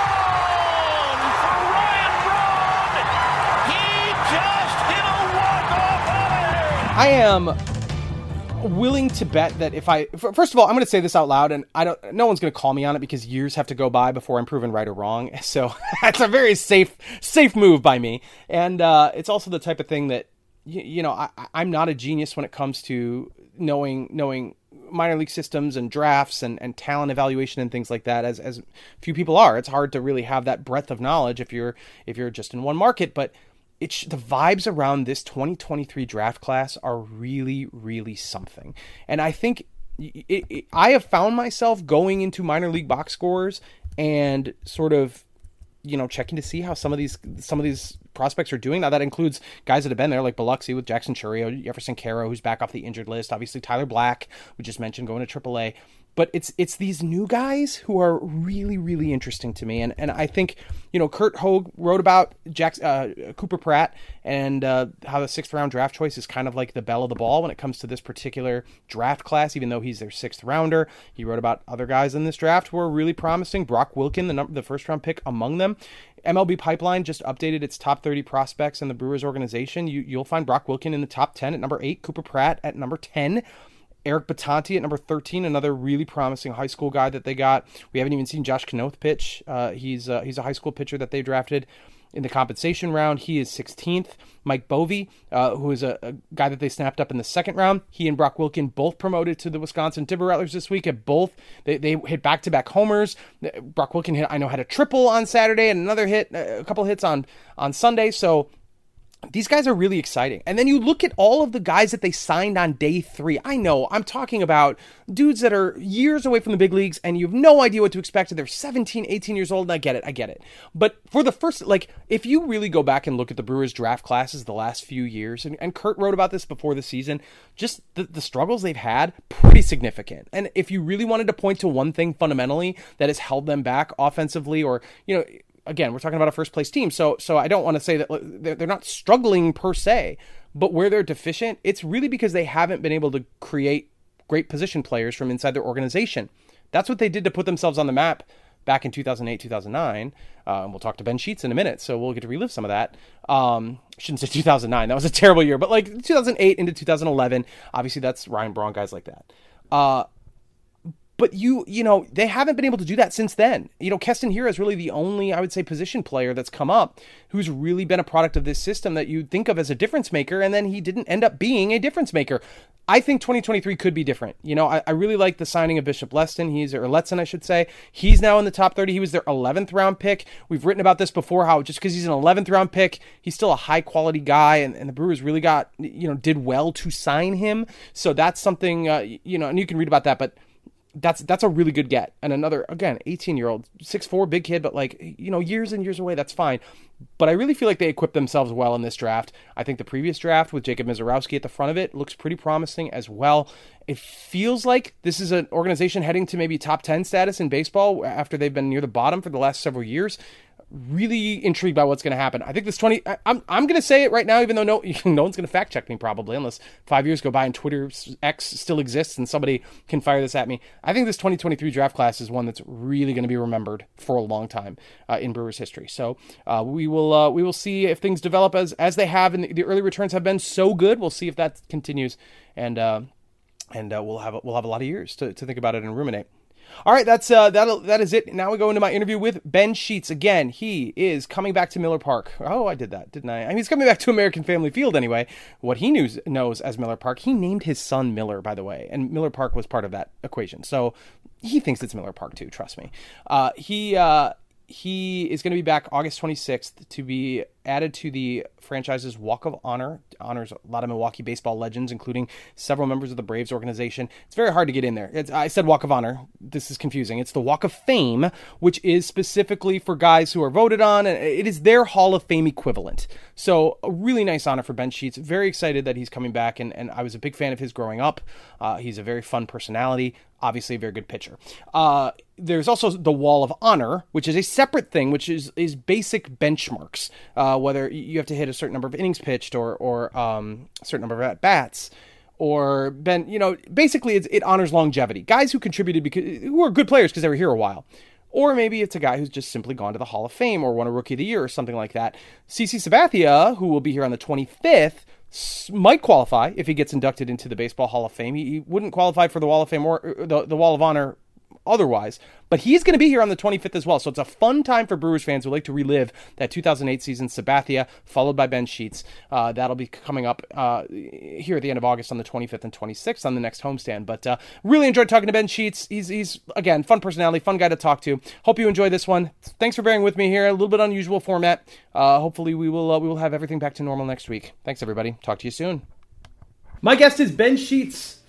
Gone for Ryan Braun. He just hit a walk-off out of here. I am willing to bet that first of all, I'm going to say this out loud, and no one's going to call me on it because years have to go by before I'm proven right or wrong. So that's a very safe move by me. And it's also the type of thing that, I'm not a genius when it comes to knowing minor league systems and drafts and talent evaluation and things like that, as few people are. It's hard to really have that breadth of knowledge if you're just in one market, but the vibes around this 2023 draft class are really, really something. And I think I have found myself going into minor league box scores and sort of checking to see how some of these prospects are doing. Now that includes guys that have been there, like Biloxi with Jackson Churio, Jefferson Caro, who's back off the injured list. Obviously, Tyler Black, we just mentioned, going to AAA. But it's these new guys who are really, really interesting to me. And I think, Kurt Hogue wrote about Cooper Pratt and how the 6th round draft choice is kind of like the belle of the ball when it comes to this particular draft class, even though he's their 6th rounder. He wrote about other guys in this draft who are really promising. Brock Wilken, the 1st round pick among them. MLB Pipeline just updated its top 30 prospects in the Brewers organization. You'll find Brock Wilken in the top 10 at number 8, Cooper Pratt at number 10. Eric Batanti at number 13, another really promising high school guy that they got. We haven't even seen Josh Knoth pitch. He's a high school pitcher that they drafted in the compensation round. He is 16th. Mike Bovey, who is a guy that they snapped up in the 2nd round. He and Brock Wilken both promoted to the Wisconsin Timber Rattlers this week. They hit back-to-back homers. Brock Wilken had a triple on Saturday and another hit, a couple hits on Sunday. So these guys are really exciting. And then you look at all of the guys that they signed on day 3. I know, I'm talking about dudes that are years away from the big leagues and you have no idea what to expect. They're 17, 18 years old, and I get it. But for the first, if you really go back and look at the Brewers draft classes the last few years, and Kurt wrote about this before the season, just the struggles they've had, pretty significant. And if you really wanted to point to one thing fundamentally that has held them back offensively, or, again, we're talking about a first place team, so I don't want to say that they're not struggling per se, but where they're deficient, it's really because they haven't been able to create great position players from inside their organization. That's what they did to put themselves on the map back in 2008, 2009. And we'll talk to Ben Sheets in a minute, so we'll get to relive some of that. Shouldn't say 2009. That was a terrible year, but 2008 into 2011, obviously that's Ryan Braun, guys like that. But they haven't been able to do that since then. Keston Hiura is really the only, I would say, position player that's come up who's really been a product of this system that you'd think of as a difference maker, and then he didn't end up being a difference maker. I think 2023 could be different. I really like the signing of Bishop Leston. Letson, I should say. He's now in the top 30. He was their 11th round pick. We've written about this before, how just because he's an 11th round pick, he's still a high quality guy, and the Brewers really did well to sign him. So that's something, and you can read about that, but that's a really good get. And another, again, 18-year-old, 6'4", big kid, but years and years away, that's fine. But I really feel like they equipped themselves well in this draft. I think the previous draft with Jacob Mizorowski at the front of it looks pretty promising as well. It feels like this is an organization heading to maybe top 10 status in baseball after they've been near the bottom for the last several years. Really intrigued by what's going to happen. I think this I'm going to say it right now, even though no one's going to fact check me probably, unless 5 years go by and Twitter X still exists and somebody can fire this at me. I think this 2023 draft class is one that's really going to be remembered for a long time in Brewers history. So we will see if things develop as they have, and the early returns have been so good. We'll see if that continues, and we'll have a lot of years to think about it and ruminate. All right, that is it. Now we go into my interview with Ben Sheets. Again, he is coming back to Miller Park. Oh, I did that, didn't I? I mean, he's coming back to American Family Field anyway. What he knows as Miller Park. He named his son Miller, by the way, and Miller Park was part of that equation. So he thinks it's Miller Park too, trust me. He is going to be back August 26th to be added to the franchise's Walk of Honor. Honors a lot of Milwaukee baseball legends, including several members of the Braves organization. It's very hard to get in there. I said Walk of Honor. This is confusing. It's the Walk of Fame, which is specifically for guys who are voted on, and it is their Hall of Fame equivalent. So a really nice honor for Ben Sheets. Very excited that he's coming back, and I was a big fan of his growing up. He's a very fun personality. Obviously a very good pitcher. There's also the Wall of Honor, which is a separate thing, which is basic benchmarks. Whether you have to hit a certain number of innings pitched or a certain number of at-bats, or basically it honors longevity. Guys who contributed who are good players because they were here a while. Or maybe it's a guy who's just simply gone to the Hall of Fame or won a Rookie of the Year or something like that. CC Sabathia, who will be here on the 25th, might qualify if he gets inducted into the Baseball Hall of Fame. He wouldn't qualify for the Wall of Fame or the Wall of Honor otherwise, but he's going to be here on the 25th as well. So it's a fun time for Brewers fans who like to relive that 2008 season. Sabathia, followed by Ben Sheets. That'll be coming up here at the end of August on the 25th and 26th on the next homestand. But really enjoyed talking to Ben Sheets. He's again, fun personality, fun guy to talk to. Hope you enjoy this one. Thanks for bearing with me here. A little bit unusual format. Hopefully we will have everything back to normal next week. Thanks everybody. Talk to you soon. My guest is Ben Sheets,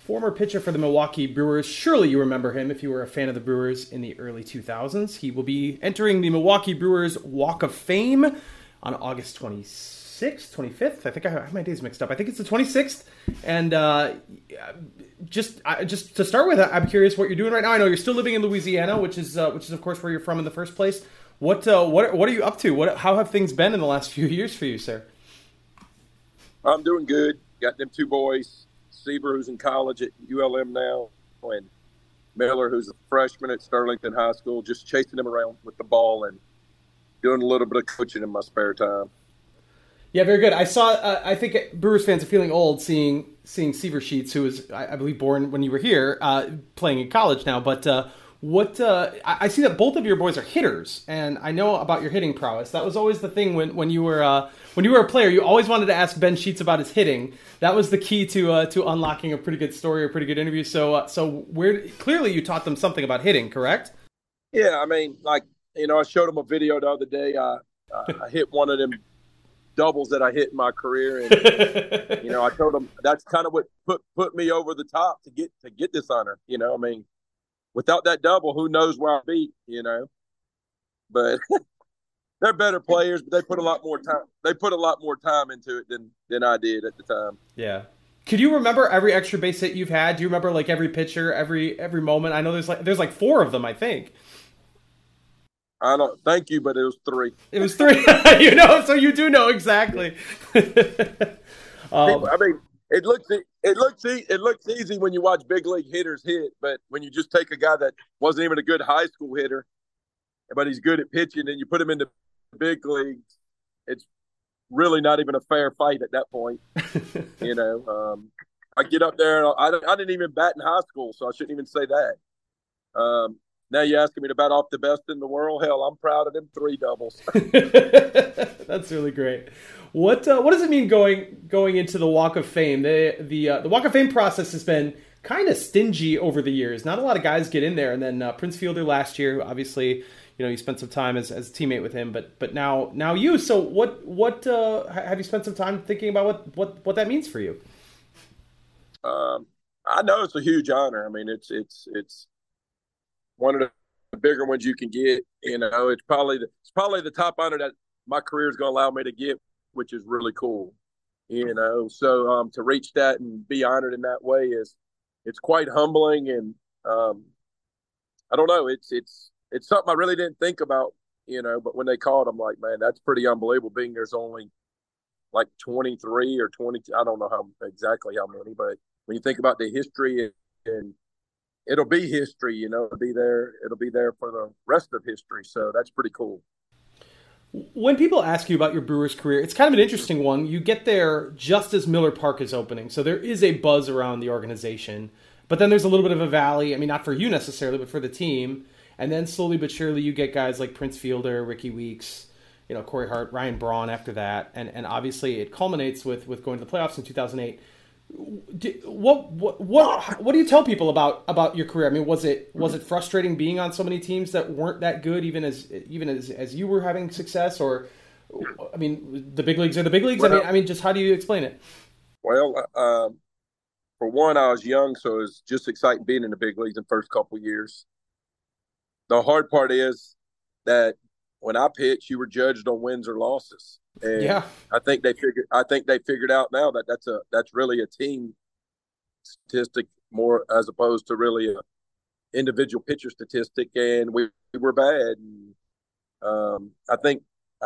former pitcher for the Milwaukee Brewers. Surely you remember him if you were a fan of the Brewers in the early 2000s. He will be entering the Milwaukee Brewers Walk of Fame on August 26th, 25th. I think I have my days mixed up. I think it's the 26th. And just to start with, I'm curious what you're doing right now. I know you're still living in Louisiana, which is of course where you're from in the first place. What are you up to? How have things been in the last few years for you, sir? I'm doing good. Got them two boys, Seaver, who's in college at ULM now, and Miller, who's a freshman at Sterlington High School, just chasing him around with the ball and doing a little bit of coaching in my spare time. Yeah, very good. I saw. I think Brewers fans are feeling old seeing Seaver Sheets, who was, I believe, born when you were here, playing in college now. But I see that both of your boys are hitters, and I know about your hitting prowess. That was always the thing when you were a player. You always wanted to ask Ben Sheets about his hitting. That was the key to unlocking a pretty good story or pretty good interview. So clearly you taught them something about hitting, correct? Yeah, I mean, I showed them a video the other day. I hit one of them doubles that I hit in my career, and I told them that's kind of what put me over the top to get this honor. I mean, without that double, who knows where I'd be? But they're better players, but they put a lot more time. They put a lot more time into it than I did at the time. Yeah. Could you remember every extra base hit you've had? Do you remember like every pitcher, every moment? I know there's like 4 of them, I think. I don't thank you, but it was 3. It was 3. So you do know exactly. I mean, it looks easy when you watch big league hitters hit, but when you just take a guy that wasn't even a good high school hitter, but he's good at pitching, and you put him into big leagues, it's really not even a fair fight at that point. I get up there, and I didn't even bat in high school, so I shouldn't even say that. Now you're asking me to bat off the best in the world. Hell, I'm proud of them 3 doubles. That's really great. What does it mean going into the Walk of Fame? The Walk of Fame process has been kind of stingy over the years. Not a lot of guys get in there, and then Prince Fielder last year, obviously, you spent some time as a teammate with him, but now you. So what have you spent some time thinking about what that means for you? I know it's a huge honor. I mean, it's one of the bigger ones you can get. It's probably the top honor that my career is going to allow me to get, which is really cool. So to reach that and be honored in that way it's quite humbling, and I don't know, it's something I really didn't think about, but when they called, I'm like, man, that's pretty unbelievable. Being there's only like 23 or 20, I don't know exactly how many, but when you think about the history and it'll be history, it'll be there for the rest of history. So that's pretty cool. When people ask you about your Brewers career, it's kind of an interesting one. You get there just as Miller Park is opening, so there is a buzz around the organization. But then there's a little bit of a valley. I mean, not for you necessarily, but for the team. And then slowly but surely you get guys like Prince Fielder, Ricky Weeks, Corey Hart, Ryan Braun after that. And obviously it culminates with going to the playoffs in 2008. What do you tell people about your career? I mean, was it frustrating being on so many teams that weren't that good, even as you were having success? Or, I mean, the big leagues are the big leagues. Well, I mean, just how do you explain it? Well, for one, I was young, so it was just exciting being in the big leagues in the first couple of years. The hard part is that when I pitch, you were judged on wins or losses. And yeah. I think they figured out now that that's really a team statistic more as opposed to really a individual pitcher statistic, and we were bad. And, I think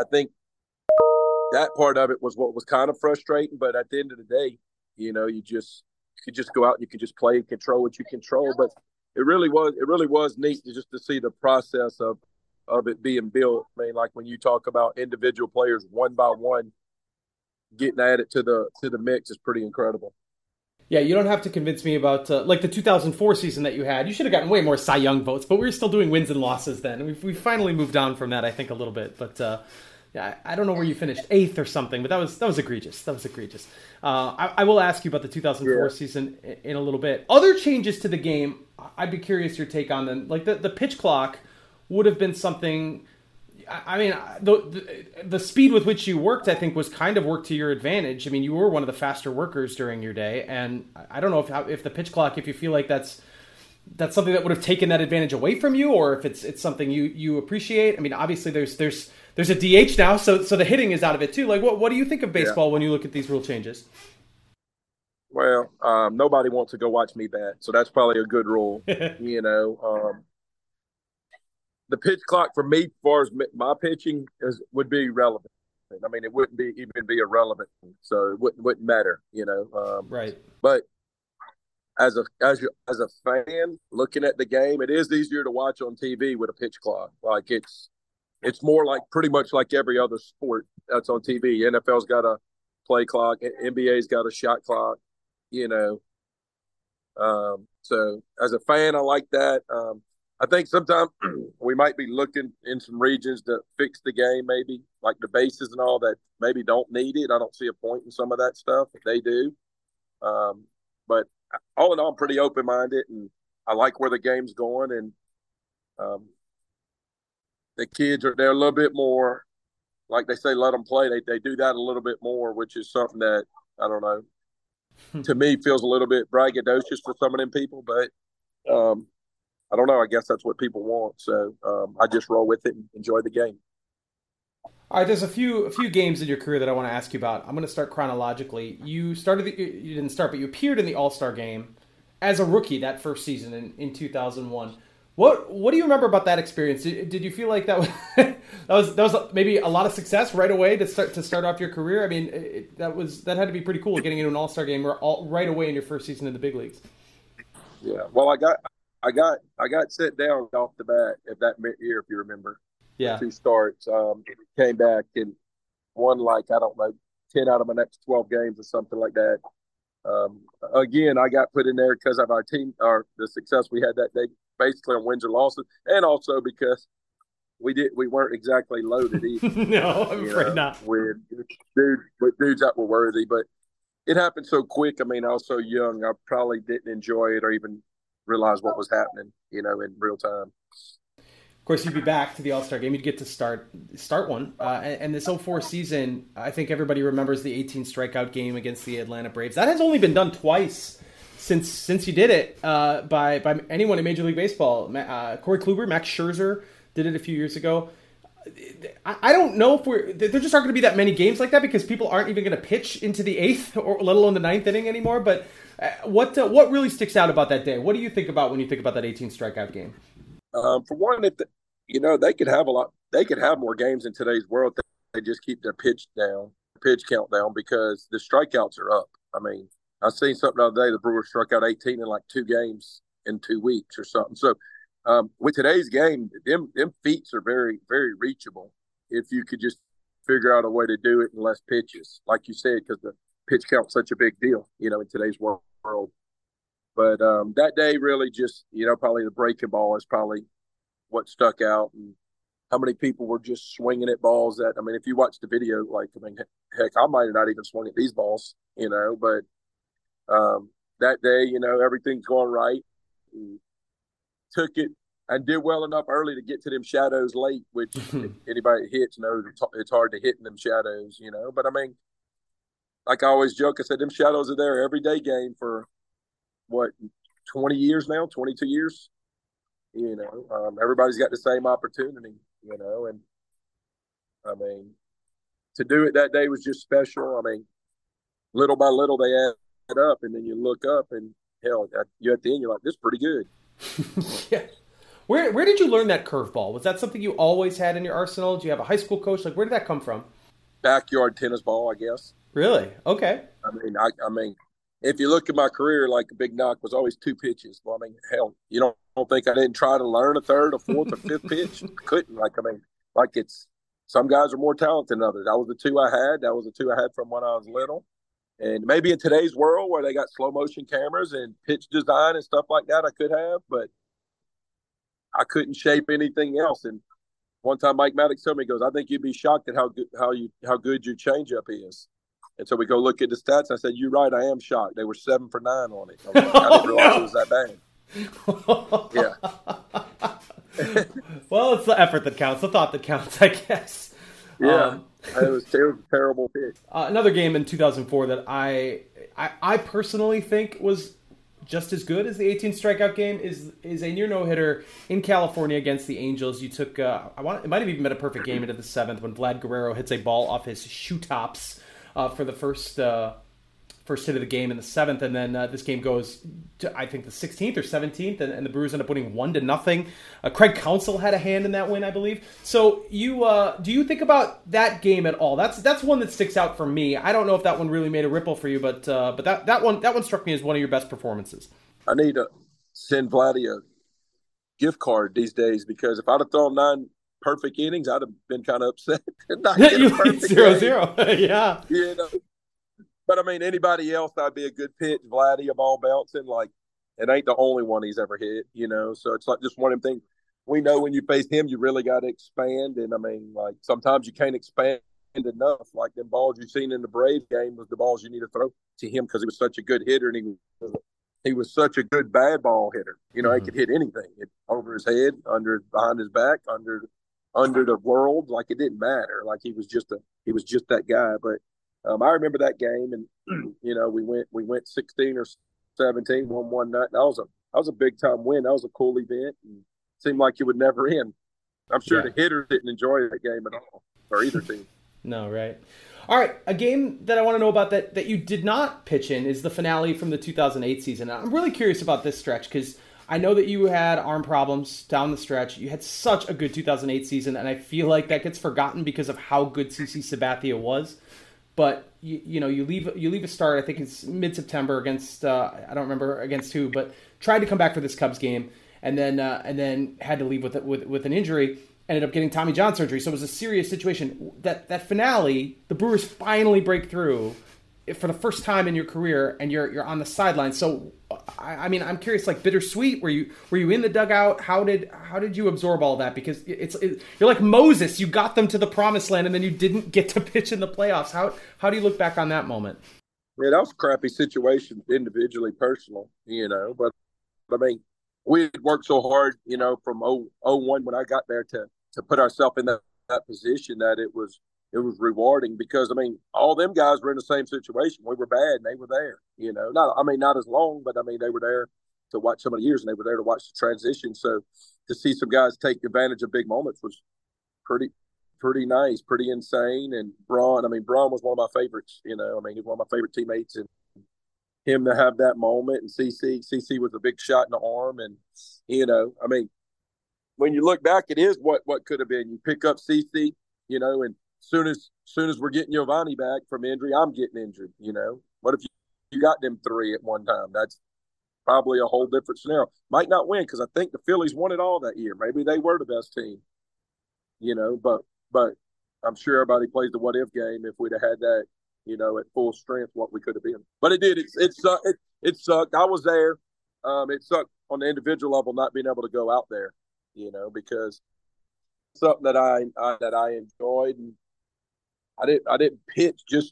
that part of it was what was kind of frustrating, but at the end of the day, you could just go out and you could just play and control what you control. But it really was neat to see the process of it being built. I mean, like when you talk about individual players one by one getting added to the mix is pretty incredible. Yeah, you don't have to convince me about like the 2004 season that you had. You should have gotten way more Cy Young votes, but we were still doing wins and losses then. We finally moved on from that, I think, a little bit. But yeah, I don't know where you finished, 8th or something, but that was egregious. That was egregious. I will ask you about the 2004 season in a little bit. Other changes to the game, I'd be curious your take on them. Like the pitch clock would have been something. I mean, the speed with which you worked, I think, was kind of worked to your advantage. I mean, you were one of the faster workers during your day, and I don't know if the pitch clock, if you feel like that's something that would have taken that advantage away from you, or if it's something you appreciate. I mean, obviously there's a DH now, so the hitting is out of it too. Like, what do you think of baseball when you look at these rule changes? Well, nobody wants to go watch me bat, so that's probably a good rule. You know, the pitch clock for me, as far as my pitching, would be relevant. I mean, it wouldn't even be irrelevant, so it wouldn't matter. You know, right? But as a fan looking at the game, it is easier to watch on TV with a pitch clock. Like it's more like pretty much like every other sport that's on TV. NFL's got a play clock, NBA's got a shot clock. You know, so as a fan, I like that. I think sometimes we might be looking in some regions to fix the game, maybe like the bases and all that maybe don't need it. I don't see a point in some of that stuff. They do. But all in all, I'm pretty open-minded, and I like where the game's going. And the kids they're a little bit more, like they say, let them play. They do that a little bit more, which is something that, I don't know, to me feels a little bit braggadocious for some of them people. But I don't know. I guess that's what people want. So I just roll with it and enjoy the game. All right, there's a few games in your career that I want to ask you about. I'm going to start chronologically. You didn't start, but you appeared in the All-Star game as a rookie that first season in 2001. What do you remember about that experience? Did you feel like that was maybe a lot of success right away to start off your career? I mean, that had to be pretty cool, getting into an All-Star game right away in your first season in the big leagues. Yeah, well, I got set down off the bat at that year, if you remember. Yeah. 2 starts. Came back and won, like, I don't know, 10 out of my next 12 games or something like that. Again, I got put in there because of our team, or the success we had that day, basically on wins or losses, and also because we weren't exactly loaded either. No, I'm afraid not. With dudes that were worthy, but it happened so quick. I mean, I was so young, I probably didn't enjoy it or even realize what was happening, in real time. Of course, you'd be back to the All-Star game. You'd get to start one. And this 2004 season, I think everybody remembers the 18 strikeout game against the Atlanta Braves. That has only been done twice since you did it by anyone in Major League Baseball. Corey Kluber, Max Scherzer did it a few years ago. I don't know if there just aren't going to be that many games like that because people aren't even going to pitch into the 8th or let alone the 9th inning anymore. But what really sticks out about that day? What do you think about when you think about that 18 strikeout game? For one, they could have they could have more games in today's world. They just keep their pitch count down because the strikeouts are up. I mean, I seen something the other day. The Brewers struck out 18 in like 2 games in 2 weeks or something. So with today's game, them feats are very, very reachable if you could just figure out a way to do it in less pitches, like you said, because the pitch count's such a big deal, in today's world. But that day really just, probably the breaking ball is probably what stuck out, and how many people were just swinging at balls that, I mean, if you watch the video, heck, I might have not even swung at these balls, but that day, everything's going right. And took it and did well enough early to get to them shadows late, which anybody that hits knows it's hard to hit in them shadows, But I mean, like I always joke, I said them shadows are there every day game for what, 20 years now, 22 years. Everybody's got the same opportunity, and I mean, to do it that day was just special. I mean, little by little they add up, and then you look up, and hell, you at the end, you're like, this is pretty good. Yeah. Where did you learn that curveball? Was that something you always had in your arsenal? Do you have a high school coach? Like, where did that come from? Backyard tennis ball, I guess. Really? Okay. I mean, if you look at my career, like a big knock was always 2 pitches. Well, I mean, hell, you don't think I didn't try to learn a 3rd or 4th or 5th pitch? Couldn't. It's some guys are more talented than others. That was the 2 I had. That was the 2 I had from when I was little. And maybe in today's world where they got slow motion cameras and pitch design and stuff like that, I could have, but I couldn't shape anything else. And one time Mike Maddox told me, he goes, I think you'd be shocked at how good your changeup is. And so we go look at the stats. I said, you're right, I am shocked. They were 7 for 9 on it. I didn't realize it was that bad. Yeah. Well, it's the effort that counts, the thought that counts, I guess. Yeah, it was a terrible pick. Another game in 2004 that I personally think was just as good as the 18 strikeout game is a near no-hitter in California against the Angels. You took it might have even been a perfect game into the seventh when Vlad Guerrero hits a ball off his shoe tops for the first hit of the game in the seventh, and then this game goes to, I think, the 16th or 17th, and the Brewers end up winning 1-0. Craig Counsell had a hand in that win, I believe. So do you think about that game at all? That's one that sticks out for me. I don't know if that one really made a ripple for you, but that one struck me as one of your best performances. I need to send Vladdy a gift card these days, because if I'd have thrown 9 perfect innings, I'd have been kind of upset. Not You lead 0-0. Yeah. You know. But, I mean, anybody else, that'd be a good pitch. Vladdy, a ball bouncing, like, it ain't the only one he's ever hit, you know. So it's like just one of them things. We know when you face him, you really got to expand. And, I mean, like, sometimes you can't expand enough. Like, them balls you've seen in the Braves game was the balls you need to throw to him, because he was such a good hitter, and he was such a good bad ball hitter. You know, he could hit anything, over his head, behind his back, under the world. Like, it didn't matter. Like, he was just that guy. But I remember that game, and you know, we went 16 or 17, won one night. That was a big time win. That was a cool event, and it seemed like it would never end. I'm sure the hitters didn't enjoy that game at all, or either team. No, right. All right, a game that I want to know about that you did not pitch in is the finale from the 2008 season. I'm really curious about this stretch, because I know that you had arm problems down the stretch. You had such a good 2008 season, and I feel like that gets forgotten because of how good CC Sabathia was. But you leave a start. I think it's mid-September against I don't remember against who, but tried to come back for this Cubs game, and then had to leave with an injury. Ended up getting Tommy John surgery, so it was a serious situation. That finale, the Brewers finally break through for the first time in your career, and you're on the sidelines. So I mean, I'm curious, like, bittersweet. Were you in the dugout? How did you absorb all that? Because you're like Moses. You got them to the promised land, and then you didn't get to pitch in the playoffs. How do you look back on that moment? Yeah, that was a crappy situation, individually, personal, you know. But I mean, we had worked so hard, you know, from 01 when I got there to put ourselves in that position, that it was rewarding, because, I mean, all them guys were in the same situation. We were bad, and they were there, you know. Not as long, but, I mean, they were there to watch some of the years, and they were there to watch the transition. So to see some guys take advantage of big moments was pretty nice, pretty insane. And Braun was one of my favorites, you know. I mean, he was one of my favorite teammates, and him to have that moment, and CC was a big shot in the arm. And, you know, I mean, when you look back, it is what could have been. You pick up CC, you know, and soon as we're getting Giovanni back from injury, I'm getting injured, you know. What if you got them 3 at one time? That's probably a whole different scenario. Might not win, because I think the Phillies won it all that year. Maybe they were the best team, you know, but I'm sure everybody plays the what if game if we'd have had that, you know, at full strength, what we could have been. But it did. It sucked. I was there. It sucked on the individual level not being able to go out there, you know, because something that I enjoyed, and I didn't pitch just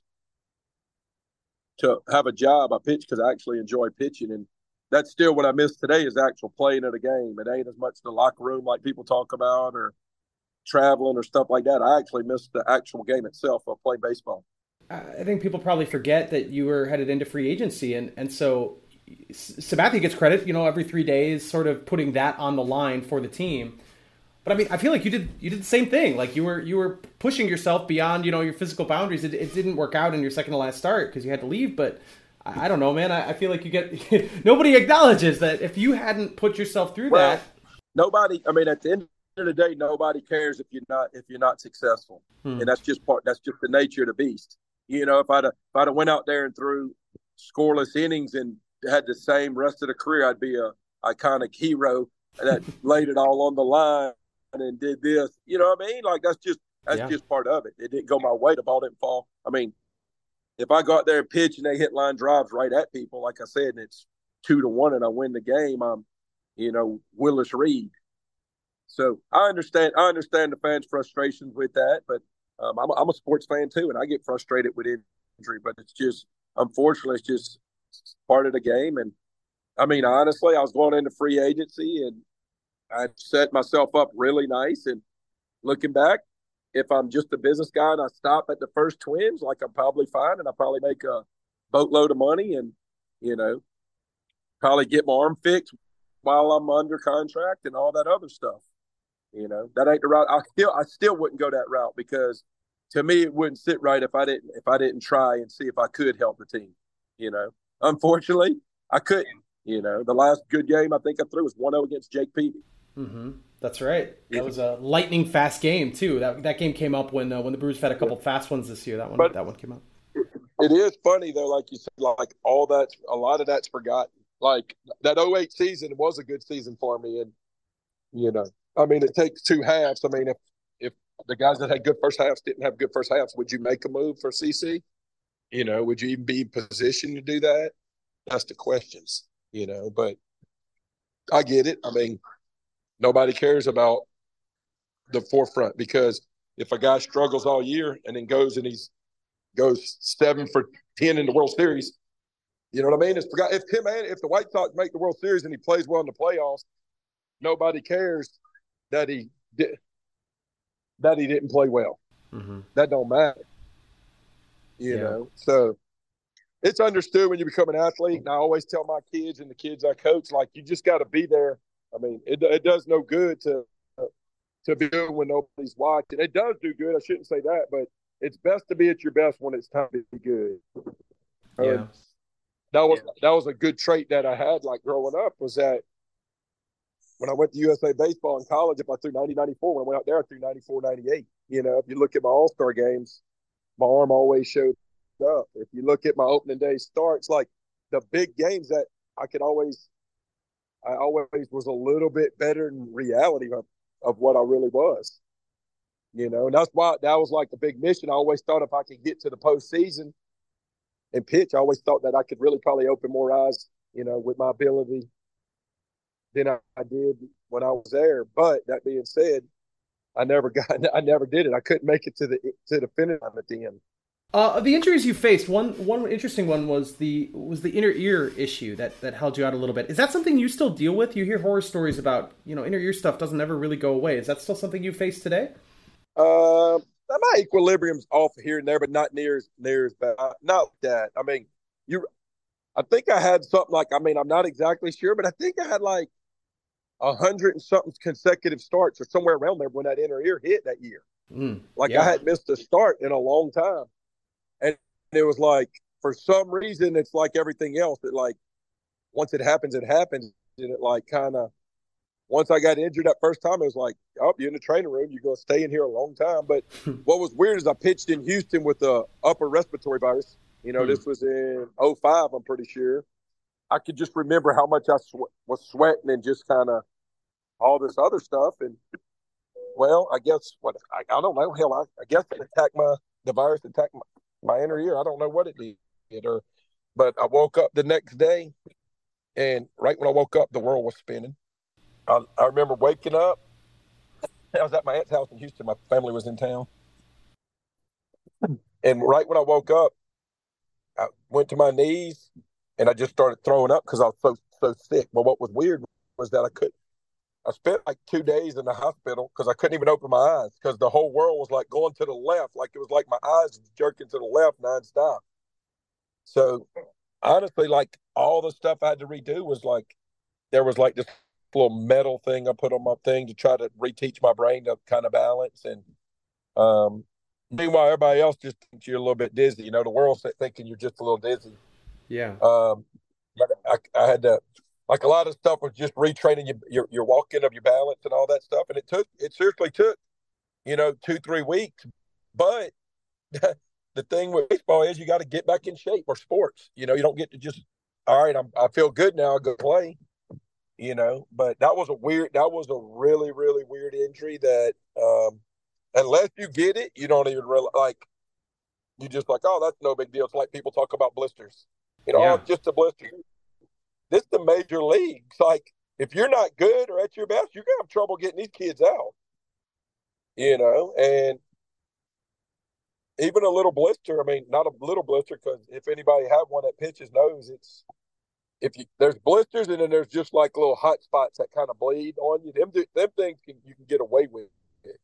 to have a job. I pitched because I actually enjoy pitching, and that's still what I miss today, is actual playing of the game. It ain't as much the locker room like people talk about, or traveling or stuff like that. I actually miss the actual game itself of playing baseball. I think people probably forget that you were headed into free agency, and so Sabathia gets credit, you know, every 3 days, sort of putting that on the line for the team. But I mean, I feel like you did the same thing. Like, you were pushing yourself beyond, you know, your physical boundaries. It didn't work out in your second to last start because you had to leave. But I don't know, man. I feel like you get nobody acknowledges that if you hadn't put yourself through that. Nobody. I mean, at the end of the day, nobody cares if you're not successful, and that's just the nature of the beast. You know, if I'd have went out there and threw scoreless innings and had the same rest of the career, I'd be a iconic hero that laid it all on the line and did this. You know what I mean? Like, that's just part of it. It didn't go my way. The ball didn't fall. I mean, if I go out there and pitch and they hit line drives right at people, like I said, and it's 2-1 and I win the game, I'm, you know, Willis Reed. So I understand the fans' frustrations with that, but I'm a sports fan too, and I get frustrated with injury. But it's just, unfortunately, it's just part of the game. And I mean, honestly, I was going into free agency, and I set myself up really nice. And looking back, if I'm just a business guy and I stop at the first Twins, like I'm probably fine, and I probably make a boatload of money, and you know, probably get my arm fixed while I'm under contract and all that other stuff. That ain't the route. I still wouldn't go that route, because to me it wouldn't sit right if I didn't try and see if I could help the team. Unfortunately, I couldn't. The last good game I think I threw was 1-0 against Jake Peavy. Mm-hmm. That's right. That was a lightning fast game too. That game came up when the Brewers had a couple fast ones this year. That one came up. It is funny though, like you said, like a lot of that's forgotten. Like that '08 season was a good season for me, and I mean, it takes two halves. I mean, if the guys that had good first halves didn't have good first halves, would you make a move for CC? Would you even be in position to do that? That's the questions. But I get it. I mean, nobody cares about the forefront, because if a guy struggles all year and then goes 7 for 10 in the World Series, you know what I mean? If the White Sox make the World Series and he plays well in the playoffs, nobody cares that he didn't play well. Mm-hmm. That don't matter. You know, so it's understood when you become an athlete. And I always tell my kids and the kids I coach, like, you just got to be there. I mean, it does no good to be good when nobody's watching. It does do good. I shouldn't say that, but it's best to be at your best when it's time to be good. Yeah. That was a good trait that I had, like, growing up, was that when I went to USA Baseball in college, if I threw 90, 94, when I went out there, I threw 94, 98. If you look at my All-Star games, my arm always showed up. If you look at my opening day starts, like the big games that I always was a little bit better in reality of what I really was. And that's why that was like the big mission. I always thought if I could get to the postseason and pitch, I always thought that I could really probably open more eyes, with my ability than I did when I was there. But that being said, I never did it. I couldn't make it to the finish line at the end. The injuries you faced, one interesting one was the inner ear issue that held you out a little bit. Is that something you still deal with? You hear horror stories about, inner ear stuff doesn't ever really go away. Is that still something you face today? My equilibrium's off here and there, but not near as bad. Not that. I mean, I think I had something like, I'm not exactly sure, but I think I had like 100 and something consecutive starts or somewhere around there when that inner ear hit that year. I had missed a start in a long time. And it was like, for some reason, it's like everything else. That like, once it happens, it happens. And it like kind of, once I got injured that first time, it was like, oh, you're in the training room. You're going to stay in here a long time. But what was weird is I pitched in Houston with the upper respiratory virus. This was in '05, I'm pretty sure. I could just remember how much I was sweating and just kind of all this other stuff. And, well, I guess I don't know. Hell, I guess the virus attacked my inner ear. I don't know what it did. But I woke up the next day, and right when I woke up, the world was spinning. I remember waking up. I was at my aunt's house in Houston. My family was in town. And right when I woke up, I went to my knees, and I just started throwing up because I was so sick. But what was weird was that I spent like 2 days in the hospital because I couldn't even open my eyes because the whole world was like going to the left. Like it was like my eyes jerking to the left nonstop. So honestly, like all the stuff I had to redo was like, there was like this little metal thing I put on my thing to try to reteach my brain to kind of balance. And meanwhile, everybody else just thinks you're a little bit dizzy. The world's thinking you're just a little dizzy. Yeah. But I had to, like a lot of stuff was just retraining your walking of your balance and all that stuff. And it seriously took, 2-3 weeks. But the thing with baseball is you got to get back in shape, or sports. You don't get to just, all right, I feel good now, I'll go play. But that was a really, really weird injury that unless you get it, you don't even realize, like, you just like, oh, that's no big deal. It's like people talk about blisters. Oh, it's just a blister. This is the major leagues. Like, if you're not good or at your best, you're going to have trouble getting these kids out. And even a little blister, not a little blister, because if anybody had one that pitches knows there's blisters and then there's just like little hot spots that kind of bleed on you. Them things you can get away with it,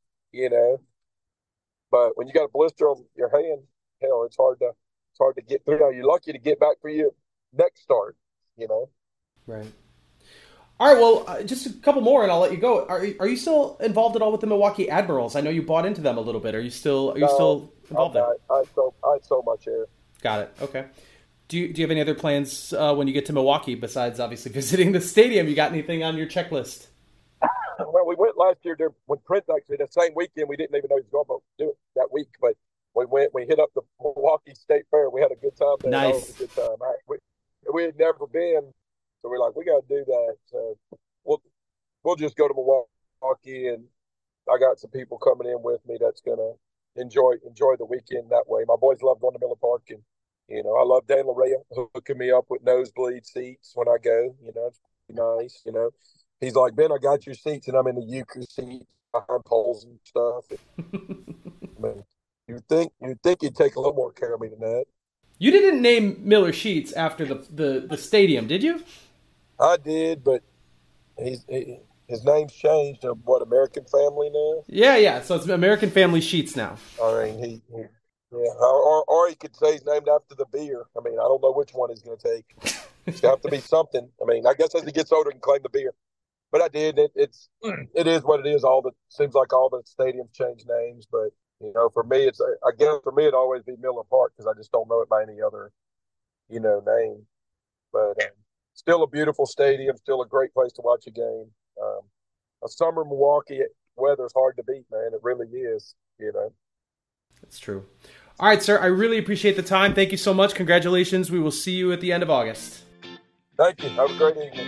But when you got a blister on your hand, hell, it's hard to get through. Now you're lucky to get back for your next start, Right. All right. Well, just a couple more, and I'll let you go. Are you still involved at all with the Milwaukee Admirals? I know you bought into them a little bit. Are you still involved there? I sold my share. Got it. Okay. Do you have any other plans when you get to Milwaukee besides obviously visiting the stadium? You got anything on your checklist? Well, we went last year there when Prince actually the same weekend. We didn't even know he was going to do it that week, but we hit up the Milwaukee State Fair. We had a good time there. Nice. It was a good time. We had never been, so we're like, we got to do that. So we'll just go to Milwaukee, and I got some people coming in with me that's gonna enjoy the weekend that way. My boys love going to Miller Park, and I love Dan Larea hooking me up with nosebleed seats when I go. It's nice. He's like, Ben, I got your seats, and I'm in the Euchre seat behind poles and stuff. I mean, you'd think he'd take a little more care of me than that. You didn't name Miller Sheets after the stadium, did you? I did, but his name's changed to what, American Family now? Yeah. So it's American Family Sheets now. I mean, or he could say he's named after the beer. I mean, I don't know which one he's going to take. It's got to be something. I mean, I guess as he gets older, he can claim the beer. But I did. It is what it is. Seems like all the stadiums change names, but for me, it'd always be Miller Park because I just don't know it by any other, name. But still a beautiful stadium, still a great place to watch a game. A summer Milwaukee weather's hard to beat, man. It really is. That's true. All right, sir. I really appreciate the time. Thank you so much. Congratulations. We will see you at the end of August. Thank you. Have a great evening.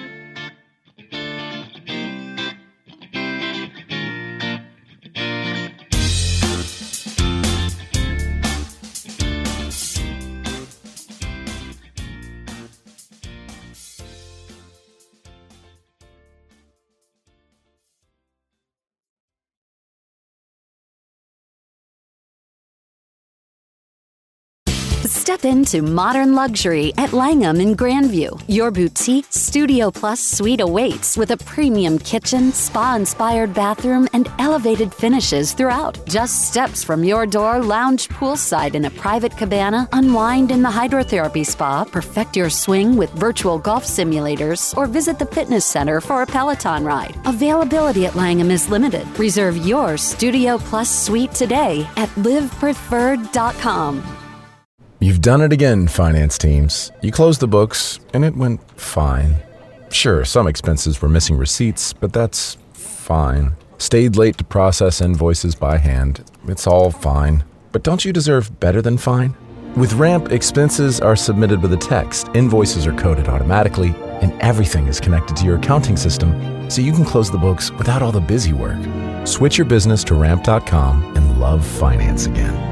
Step into modern luxury at Langham in Grandview. Your boutique Studio Plus suite awaits with a premium kitchen, spa-inspired bathroom, and elevated finishes throughout. Just steps from your door, lounge poolside in a private cabana, unwind in the hydrotherapy spa, perfect your swing with virtual golf simulators, or visit the fitness center for a Peloton ride. Availability at Langham is limited. Reserve your Studio Plus suite today at livepreferred.com. You've done it again, finance teams. You closed the books, and it went fine. Sure, some expenses were missing receipts, but that's fine. Stayed late to process invoices by hand. It's all fine. But don't you deserve better than fine? With Ramp, expenses are submitted with a text, invoices are coded automatically, and everything is connected to your accounting system, so you can close the books without all the busy work. Switch your business to Ramp.com and love finance again.